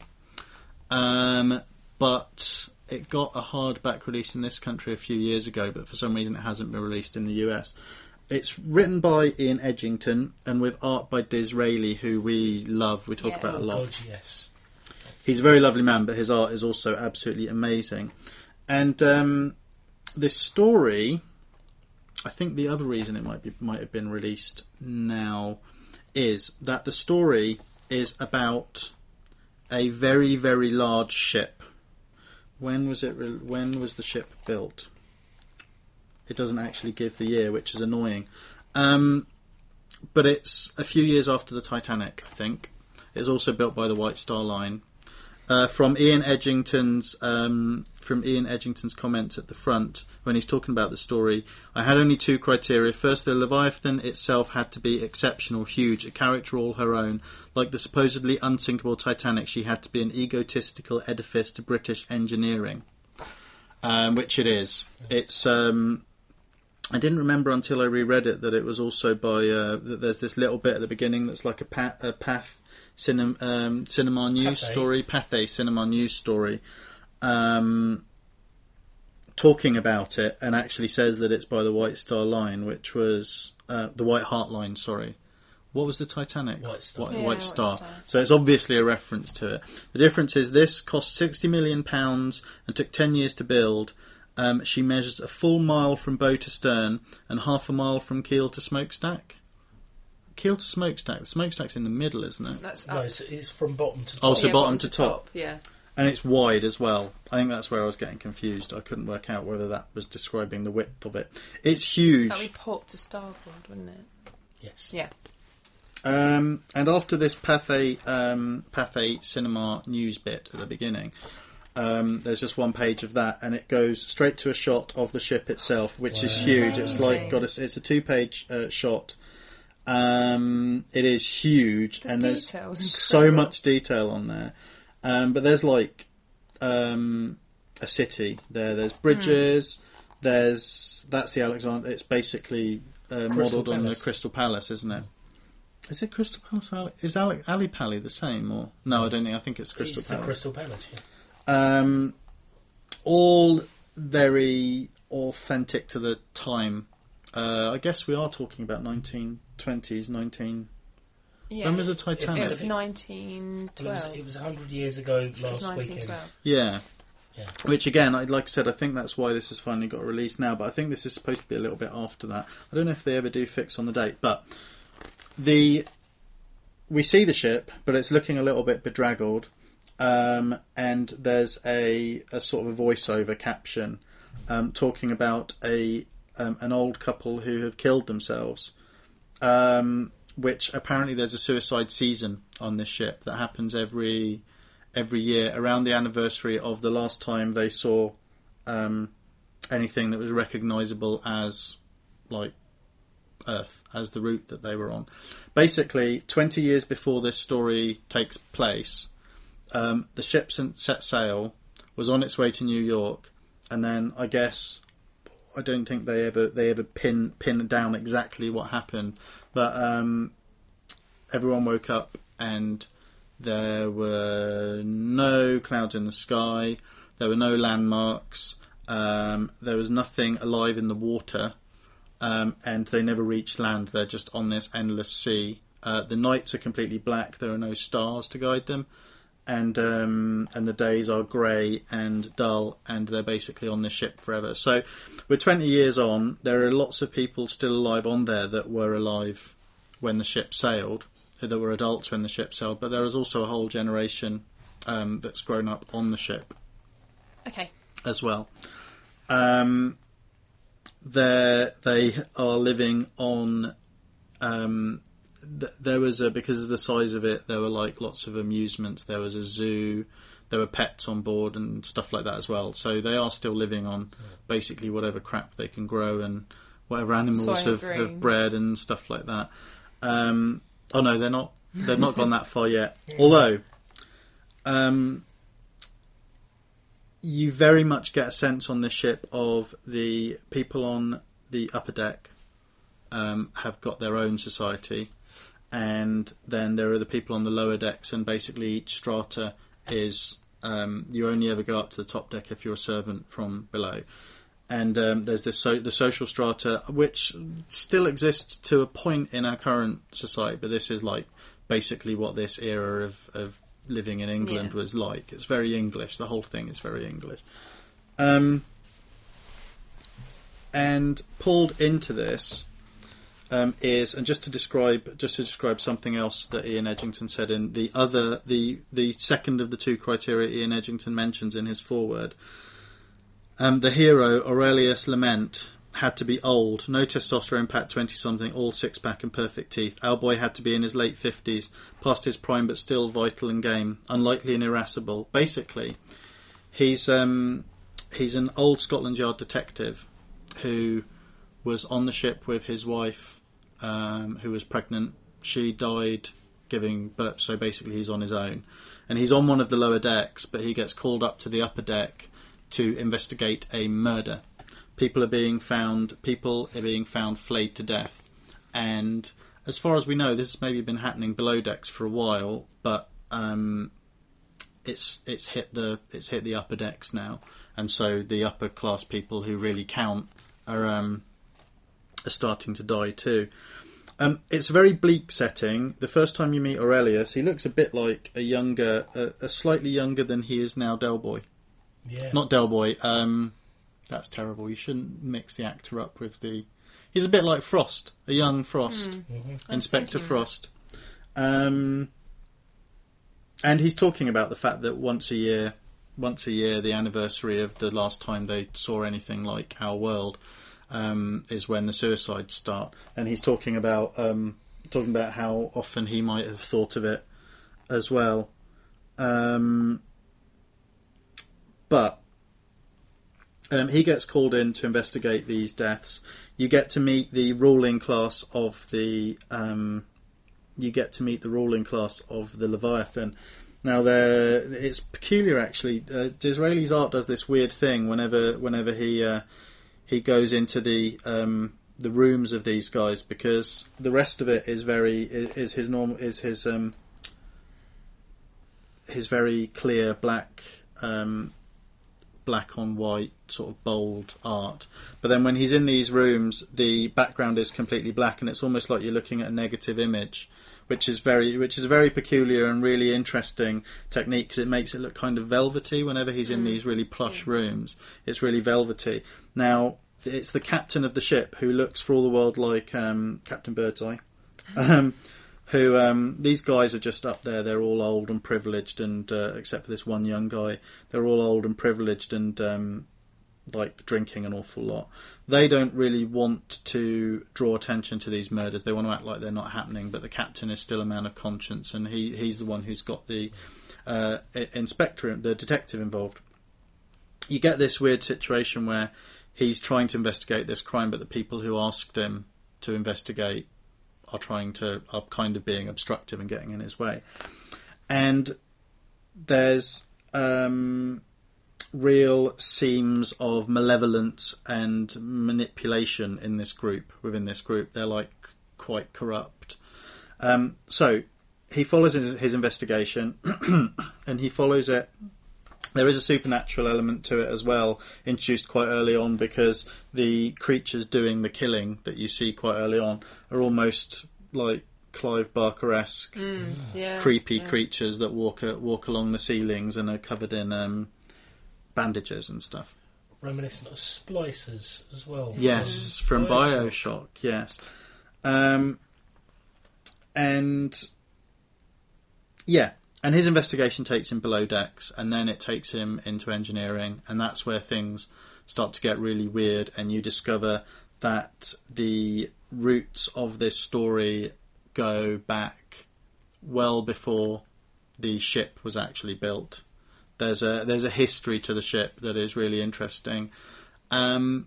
But it got a hardback release in this country a few years ago, but for some reason it hasn't been released in the US. It's written by Ian Edgington and with art by Disraeli, who we love, we talk about a lot. God, yes. He's a very lovely man, but his art is also absolutely amazing. And this story, I think the other reason it might have been released now is that the story is about a very, very large ship. When was the ship built? It doesn't actually give the year, which is annoying. But it's a few years after the Titanic, I think. It's also built by the White Star Line. From Ian Edgington's comments at the front when he's talking about the story, I had only two criteria. First, the Leviathan itself had to be exceptional, huge, a character all her own. Like the supposedly unsinkable Titanic, she had to be an egotistical edifice to British engineering, which it is. It's I didn't remember until I reread it that it was also by that there's this little bit at the beginning that's like a Path Cinema news story, Pathé Cinema news story, talking about it, and actually says that it's by the White Star Line, which was the White Hart Line. Sorry, what was the Titanic? White Star. White Star. So it's obviously a reference to it. The difference is this cost £60 million and took 10 years to build. She measures a full mile from bow to stern and half a mile from keel to smokestack. Keel to smokestack. The smokestack's in the middle, isn't it? That's No, up. it's from bottom to top. Oh, so bottom to top. Yeah. And it's wide as well. I think that's where I was getting confused. I couldn't work out whether that was describing the width of it. It's huge. That would be port to starboard, wouldn't it? Yes. Yeah. And after this Pathé Cinema news bit at the beginning, there's just one page of that, and it goes straight to a shot of the ship itself, which is huge. It's like it's a 2-page shot. It is huge, and there's so much detail on there. But there's like a city there. There's bridges. That's the Alexander. It's basically modelled on the Crystal Palace, isn't it? Is it Crystal Palace? Or is Ali Pali the same? Or no, I don't think. I think it's Crystal Palace. The Crystal Palace, yeah. All very authentic to the time. I guess we are talking about 1920s, 19... Yeah. When was the Titanic? It was 1912. It was 100 years ago last weekend. Yeah. Yeah. Which again, like I said, I think that's why this has finally got released now. But I think this is supposed to be a little bit after that. I don't know if they ever do fix on the date. But we see the ship, but it's looking a little bit bedraggled. And there's a sort of a voiceover caption talking about an old couple who have killed themselves. Which apparently there's a suicide season on this ship that happens every year around the anniversary of the last time they saw anything that was recognisable as like Earth, as the route that they were on. Basically, 20 years before this story takes place, the ship set sail, was on its way to New York, and then I guess I don't think they ever pin down exactly what happened. But everyone woke up and there were no clouds in the sky. There were no landmarks. There was nothing alive in the water. And they never reached land. They're just on this endless sea. The nights are completely black. There are no stars to guide them. And the days are grey and dull, and they're basically on this ship forever. So we're 20 years on. There are lots of people still alive on there that were alive when the ship sailed, that were adults when the ship sailed, but there is also a whole generation that's grown up on the ship. Okay. As well. They are living on... there was because of the size of it, there were like lots of amusements. There was a zoo, there were pets on board and stuff like that as well. So they are still living on basically whatever crap they can grow and whatever animals have bred and stuff like that. Oh no, they're not. They've not gone that far yet. Although, you very much get a sense on this ship of the people on the upper deck have got their own society, and then there are the people on the lower decks, and basically each strata is you only ever go up to the top deck if you're a servant from below. And there's this the social strata, which still exists to a point in our current society, but this is like basically what this era of living in England was like. It's very English. The whole thing is very English. And pulled into this is, and just to describe something else that Ian Edgington said in the second of the two criteria Ian Edgington mentions in his foreword. The hero, Aurelius Lament, had to be old, no testosterone, packed 20-something, all six-pack and perfect teeth. Our boy had to be in his late 50s, past his prime but still vital and game, unlikely and irascible. Basically, he's an old Scotland Yard detective who was on the ship with his wife, who was pregnant. She died giving birth, so basically he's on his own. And he's on one of the lower decks, but he gets called up to the upper deck to investigate a murder. People are being found flayed to death, and as far as we know, this has maybe been happening below decks for a while, but it's hit the upper decks now, and so the upper class people who really count are starting to die too. It's a very bleak setting. The first time you meet Aurelius, he looks a bit like a slightly younger than he is now Del Boy. Yeah. Not Del Boy. That's terrible. You shouldn't mix the actor up with the... He's a bit like Frost, a young Frost, Inspector Frost. And he's talking about the fact that once a year, the anniversary of the last time they saw anything like our world, is when the suicides start. And he's talking about how often he might have thought of it as well. But he gets called in to investigate these deaths. You get to meet the ruling class of the Leviathan. Now, it's peculiar actually. Disraeli's art does this weird thing whenever he goes into the rooms of these guys, because the rest of it is his very clear black on white sort of bold art, but then when he's in these rooms the background is completely black, and it's almost like you're looking at a negative image, which is a very peculiar and really interesting technique, because it makes it look kind of velvety. Whenever he's in these really plush rooms, it's really velvety. Now, it's the captain of the ship who looks for all the world like Captain Birdseye, who these guys are just up there. They're all old and privileged, and except for this one young guy, they're all old and privileged and like drinking an awful lot. They don't really want to draw attention to these murders. They want to act like they're not happening, but the captain is still a man of conscience, and he's the one who's got the inspector, the detective involved. You get this weird situation where he's trying to investigate this crime, but the people who asked him to investigate are kind of being obstructive and getting in his way. And there's real seams of malevolence and manipulation within this group. They're like quite corrupt. So he follows his investigation and he follows it. There is a supernatural element to it as well, introduced quite early on, because the creatures doing the killing that you see quite early on are almost like Clive Barker-esque, creepy creatures that walk along the ceilings and are covered in bandages and stuff. Reminiscent of splicers as well. Yes, from Bioshock, yes. And his investigation takes him below decks, and then it takes him into engineering, and that's where things start to get really weird, and you discover that the roots of this story go back well before the ship was actually built. There's a history to the ship that is really interesting. And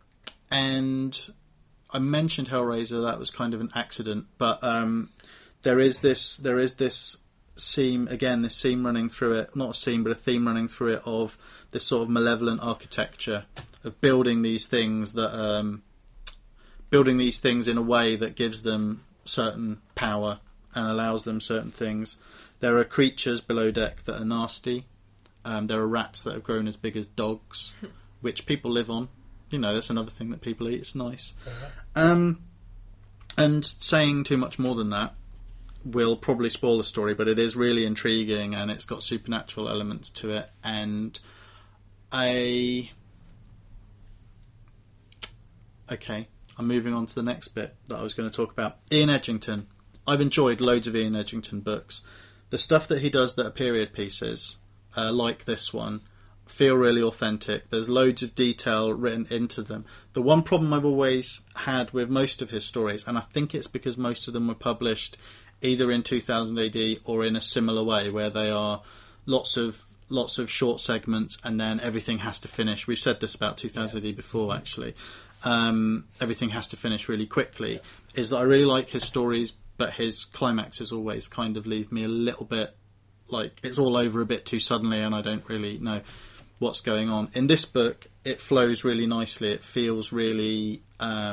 I mentioned Hellraiser, that was kind of an accident, but there is this theme running through it, not a scene, but a theme running through it of this sort of malevolent architecture of building these things in a way that gives them certain power and allows them certain things. There are creatures below deck that are nasty. There are rats that have grown as big as dogs, which people live on. You know, that's another thing that people eat. It's nice. And saying too much more than that will probably spoil the story, but it is really intriguing and it's got supernatural elements to it. And Okay, I'm moving on to the next bit that I was going to talk about. Ian Edgington. I've enjoyed loads of Ian Edgington books. The stuff that he does that are period pieces, like this one, feel really authentic. There's loads of detail written into them. The one problem I've always had with most of his stories, and I think it's because most of them were published either in 2000 AD or in a similar way, where they are lots of short segments and then everything has to finish. We've said this about 2000 AD before, actually. Everything has to finish really quickly. Is that I really like his stories, but his climaxes always kind of leave me a little bit like it's all over a bit too suddenly and I don't really know what's going on. In this book, it flows really nicely. It feels really...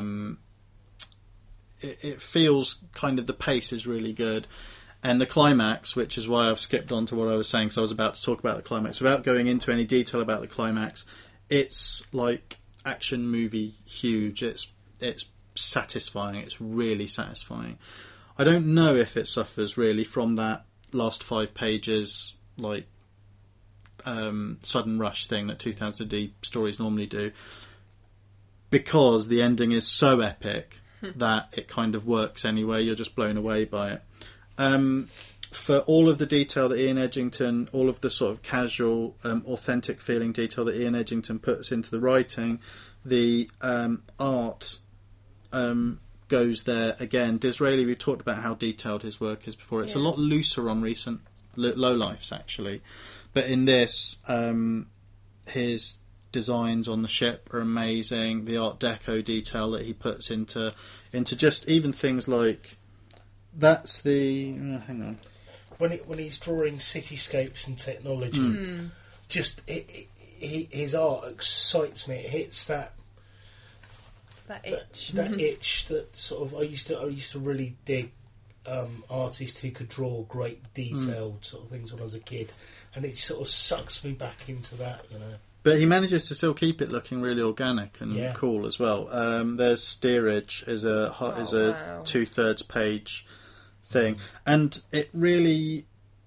It feels kind of... The pace is really good. And the climax, which is why I've skipped on to what I was saying, so I was about to talk about the climax. Without going into any detail about the climax, it's like action movie huge. It's satisfying. It's really satisfying. I don't know if it suffers really from that last 5 pages, like... sudden rush thing that 2000 AD stories normally do, because the ending is so epic that it kind of works anyway. You're just blown away by it. For all of the detail that Ian Edgington, all of the sort of casual, authentic feeling detail that Ian Edgington puts into the writing, the art goes there again. Disraeli, we've talked about how detailed his work is before. It's a lot looser on recent Lowlifes, actually. But in this, his designs on the ship are amazing. The Art Deco detail that he puts into just even things like... That's the... hang on. When he's drawing cityscapes and technology, just his art excites me. It hits that itch. That itch that sort of... I used to really dig artists who could draw great detailed sort of things when I was a kid, and it sort of sucks me back into that, you know. But he manages to still keep it looking really organic and cool as well. There's steerage is a 2/3 page thing, and it really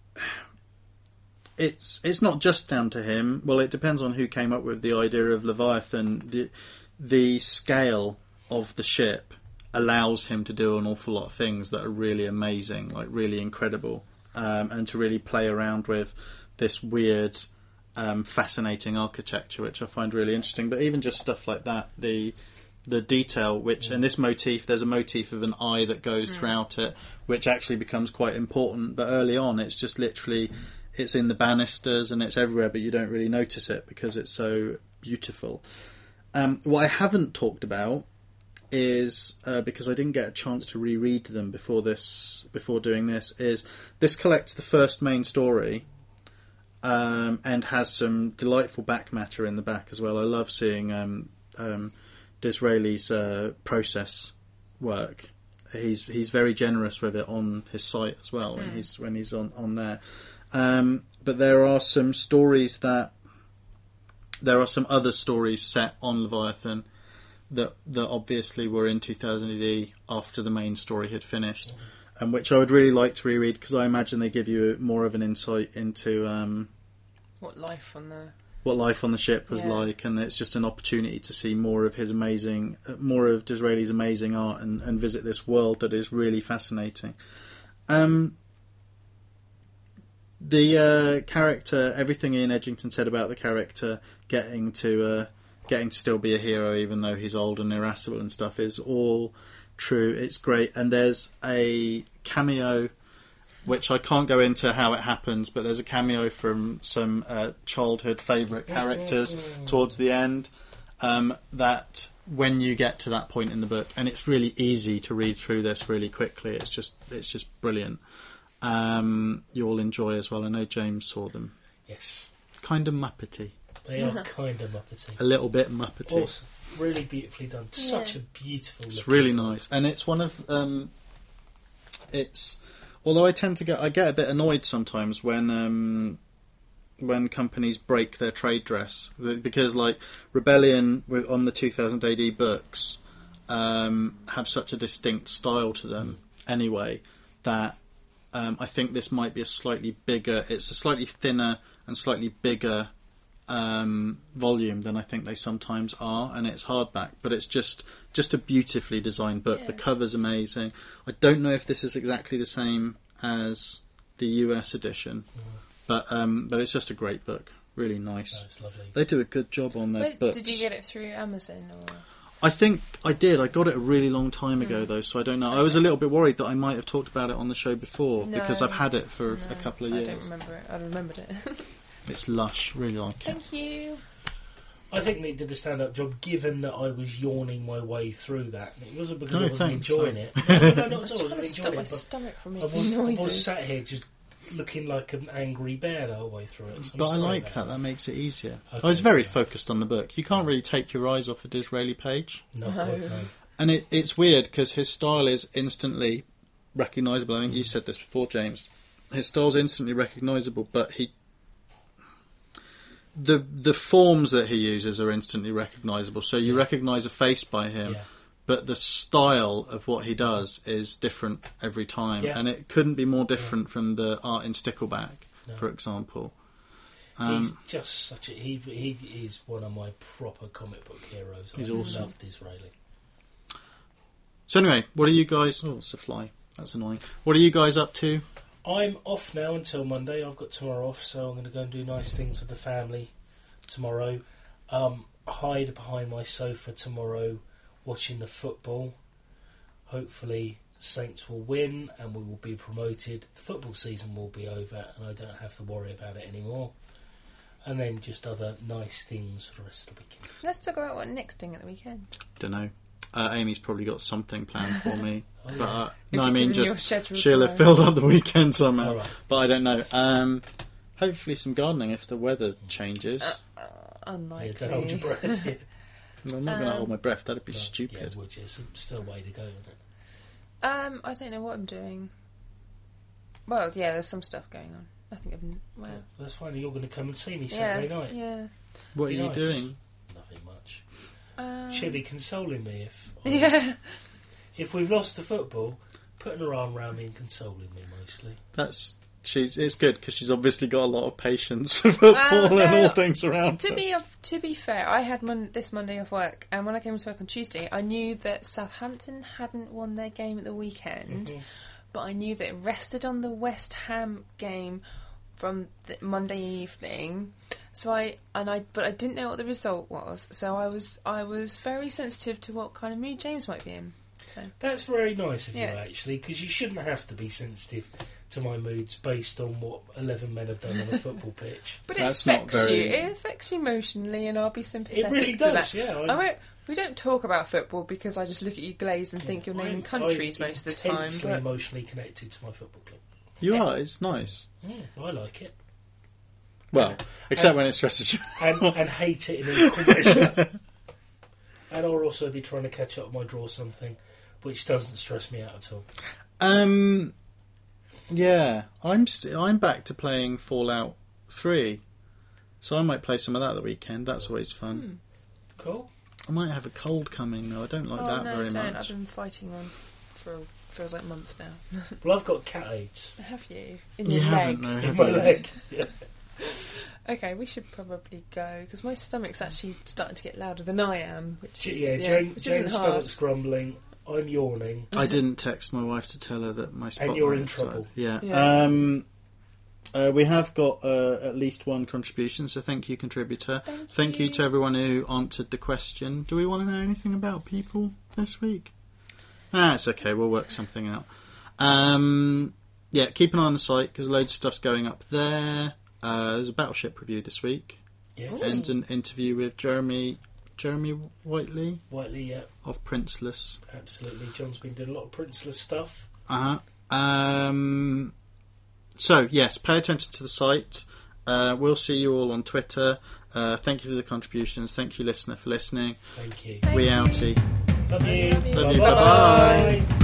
it's not just down to him. Well, it depends on who came up with the idea of Leviathan. The scale of the ship allows him to do an awful lot of things that are really amazing, like really incredible, and to really play around with this weird, fascinating architecture, which I find really interesting. But even just stuff like that, the detail, and this motif, there's a motif of an eye that goes throughout it, which actually becomes quite important. But early on, it's just literally, it's in the banisters and it's everywhere, but you don't really notice it because it's so beautiful. What I haven't talked about is, because I didn't get a chance to reread them before doing this, is this collects the first main story, and has some delightful back matter in the back as well. I love seeing Disraeli's process work. He's very generous with it on his site as well when he's on there. But there are some stories there are some other stories set on Leviathan that obviously were in 2000 AD after the main story had finished, and which I would really like to reread, because I imagine they give you more of an insight into what life on the ship was like, and it's just an opportunity to see more of Disraeli's amazing art and visit this world that is really fascinating. The character, everything Ian Edgington said about the character getting to still be a hero even though he's old and irascible and stuff is all true. It's great. And there's a cameo, which I can't go into how it happens, but there's a cameo from some childhood favourite characters towards the end, that when you get to that point in the book, and it's really easy to read through this really quickly, it's just brilliant. you'll enjoy as well. I know James saw them. Yes. Kind of Muppety. They are kind of Muppety. A little bit Muppety. Awesome. Really beautifully done. Such a beautiful It's looking really book. nice. And it's one of... it's... Although I tend to get a bit annoyed sometimes when companies break their trade dress, because like Rebellion on the 2000 AD books have such a distinct style to them anyway that I think this might be a slightly thinner and slightly bigger volume than I think they sometimes are, and it's hardback, but it's just a beautifully designed book. The cover's amazing. I don't know if this is exactly the same as the US edition, but it's just a great book. Really nice. That's lovely. They do a good job on their books. Did you get it through Amazon or? I think I did. I got it a really long time ago, though, so I don't know. Okay. I was a little bit worried that I might have talked about it on the show before, because I've had it for a couple of years. I don't remember it. I remembered it. It's lush. Really like it. Thank you. I think they did a stand-up job, given that I was yawning my way through that. It wasn't because No, I wasn't thanks, enjoying sorry. it. No, not at all. I I'm trying to wasn't stop enjoying my it. stomach from I making noises. was sat here just looking like an angry bear the whole way through it. So But I like that. That makes it easier. I was very focused on the book. You can't really take your eyes off a Disraeli page. No, God, no. And it's weird because his style is instantly recognisable. I think you said this before, James. His style's instantly recognisable, but the forms that he uses are instantly recognisable. So you recognise a face by him, but the style of what he does is different every time, and it couldn't be more different from the art in Stickleback, for example. He's just such a... He is one of my proper comic book heroes. He's I awesome. love Disraeli. So anyway, what are you guys... Oh, it's a fly. That's annoying. What are you guys up to? I'm off now until Monday. I've got tomorrow off, so I'm going to go and do nice things with the family tomorrow. Hide behind my sofa tomorrow watching the football. Hopefully Saints will win and we will be promoted. The football season will be over and I don't have to worry about it anymore. And then just other nice things for the rest of the weekend. Let's talk about what Nick's doing at the weekend. Don't know. Amy's probably got something planned for me. Oh, But yeah. no, I You've mean, given your just schedule she'll have tomorrow. filled up the weekend somehow. All right. But I don't know. Hopefully some gardening if the weather changes. Unlikely. Yeah, don't hold your breath. Yeah. Well, I'm not going to hold my breath. That'd be Yeah, stupid. which is still a way to go, isn't it? I don't know what I'm doing. Well, yeah, there's some stuff going on. Nothing of... Well, That's fine. You're going to come and see me yeah, Saturday night. yeah. What are Be you nice. doing? Nothing much. She'll be consoling me Yeah. if we've lost the football, putting her arm around me and consoling me mostly. It's good because she's obviously got a lot of patience for football and all things around her. To be fair, I had this Monday off work, and when I came to work on Tuesday, I knew that Southampton hadn't won their game at the weekend, but I knew that it rested on the West Ham game from the Monday evening. But I didn't know what the result was, so I was very sensitive to what kind of mood James might be in. So. That's very nice of you, Yeah. actually, because you shouldn't have to be sensitive to my moods based on what 11 men have done on a football pitch. But That's it affects not very- you. It affects you emotionally, and I'll be sympathetic It really to does, that. yeah. We don't talk about football because I just look at you glaze and think you're naming countries I'm most of the time. intensely But emotionally connected to my football club. You are. It's nice. I like it. Well, except when it stresses you. And hate it in equal measure. And I'll also be trying to catch up with my draw something, which doesn't stress me out at all. Yeah, I'm back to playing Fallout 3, so I might play some of that at the weekend. That's always fun. Cool. I might have a cold coming though. I don't like that no, very don't. much. I've been fighting one for feels like months now. Well, I've got cat AIDS Have you? In You your haven't leg? though, in have my you? leg. Yeah. Okay, we should probably go because my stomach's actually starting to get louder than I am, which is James' isn't hard. stomach's grumbling. I'm yawning. I didn't text my wife to tell her that my spotlight you're in had started. trouble. Yeah. We have got at least one contribution, so thank you, contributor. Thank you to everyone who answered the question. Do we want to know anything about people this week? It's okay. We'll work something out. Yeah, keep an eye on the site because loads of stuff's going up there. There's a Battleship review this week. Yes. And an interview with Jeremy Whiteley Whiteley, yeah, of Princeless. absolutely. John's been doing a lot of Princeless stuff. So, yes, pay attention to the site. We'll see you all on Twitter. Thank you for the contributions. Thank you, listener, for listening. Thank you. We outie. Love you. Love you. Bye-bye. Bye-bye.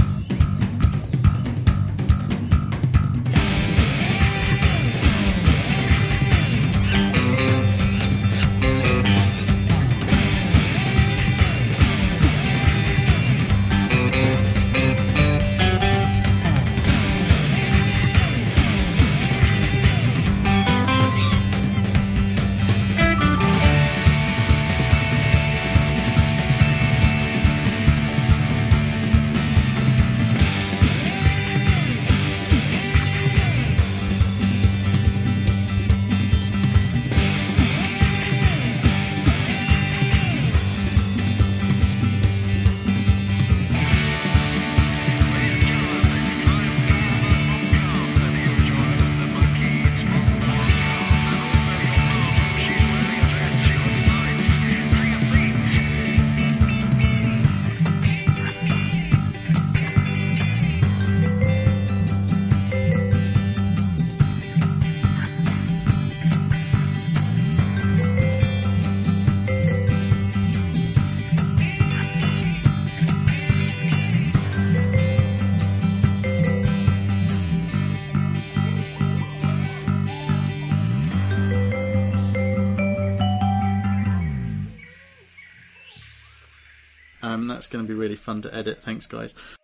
That's going to be really fun to edit. Thanks, guys.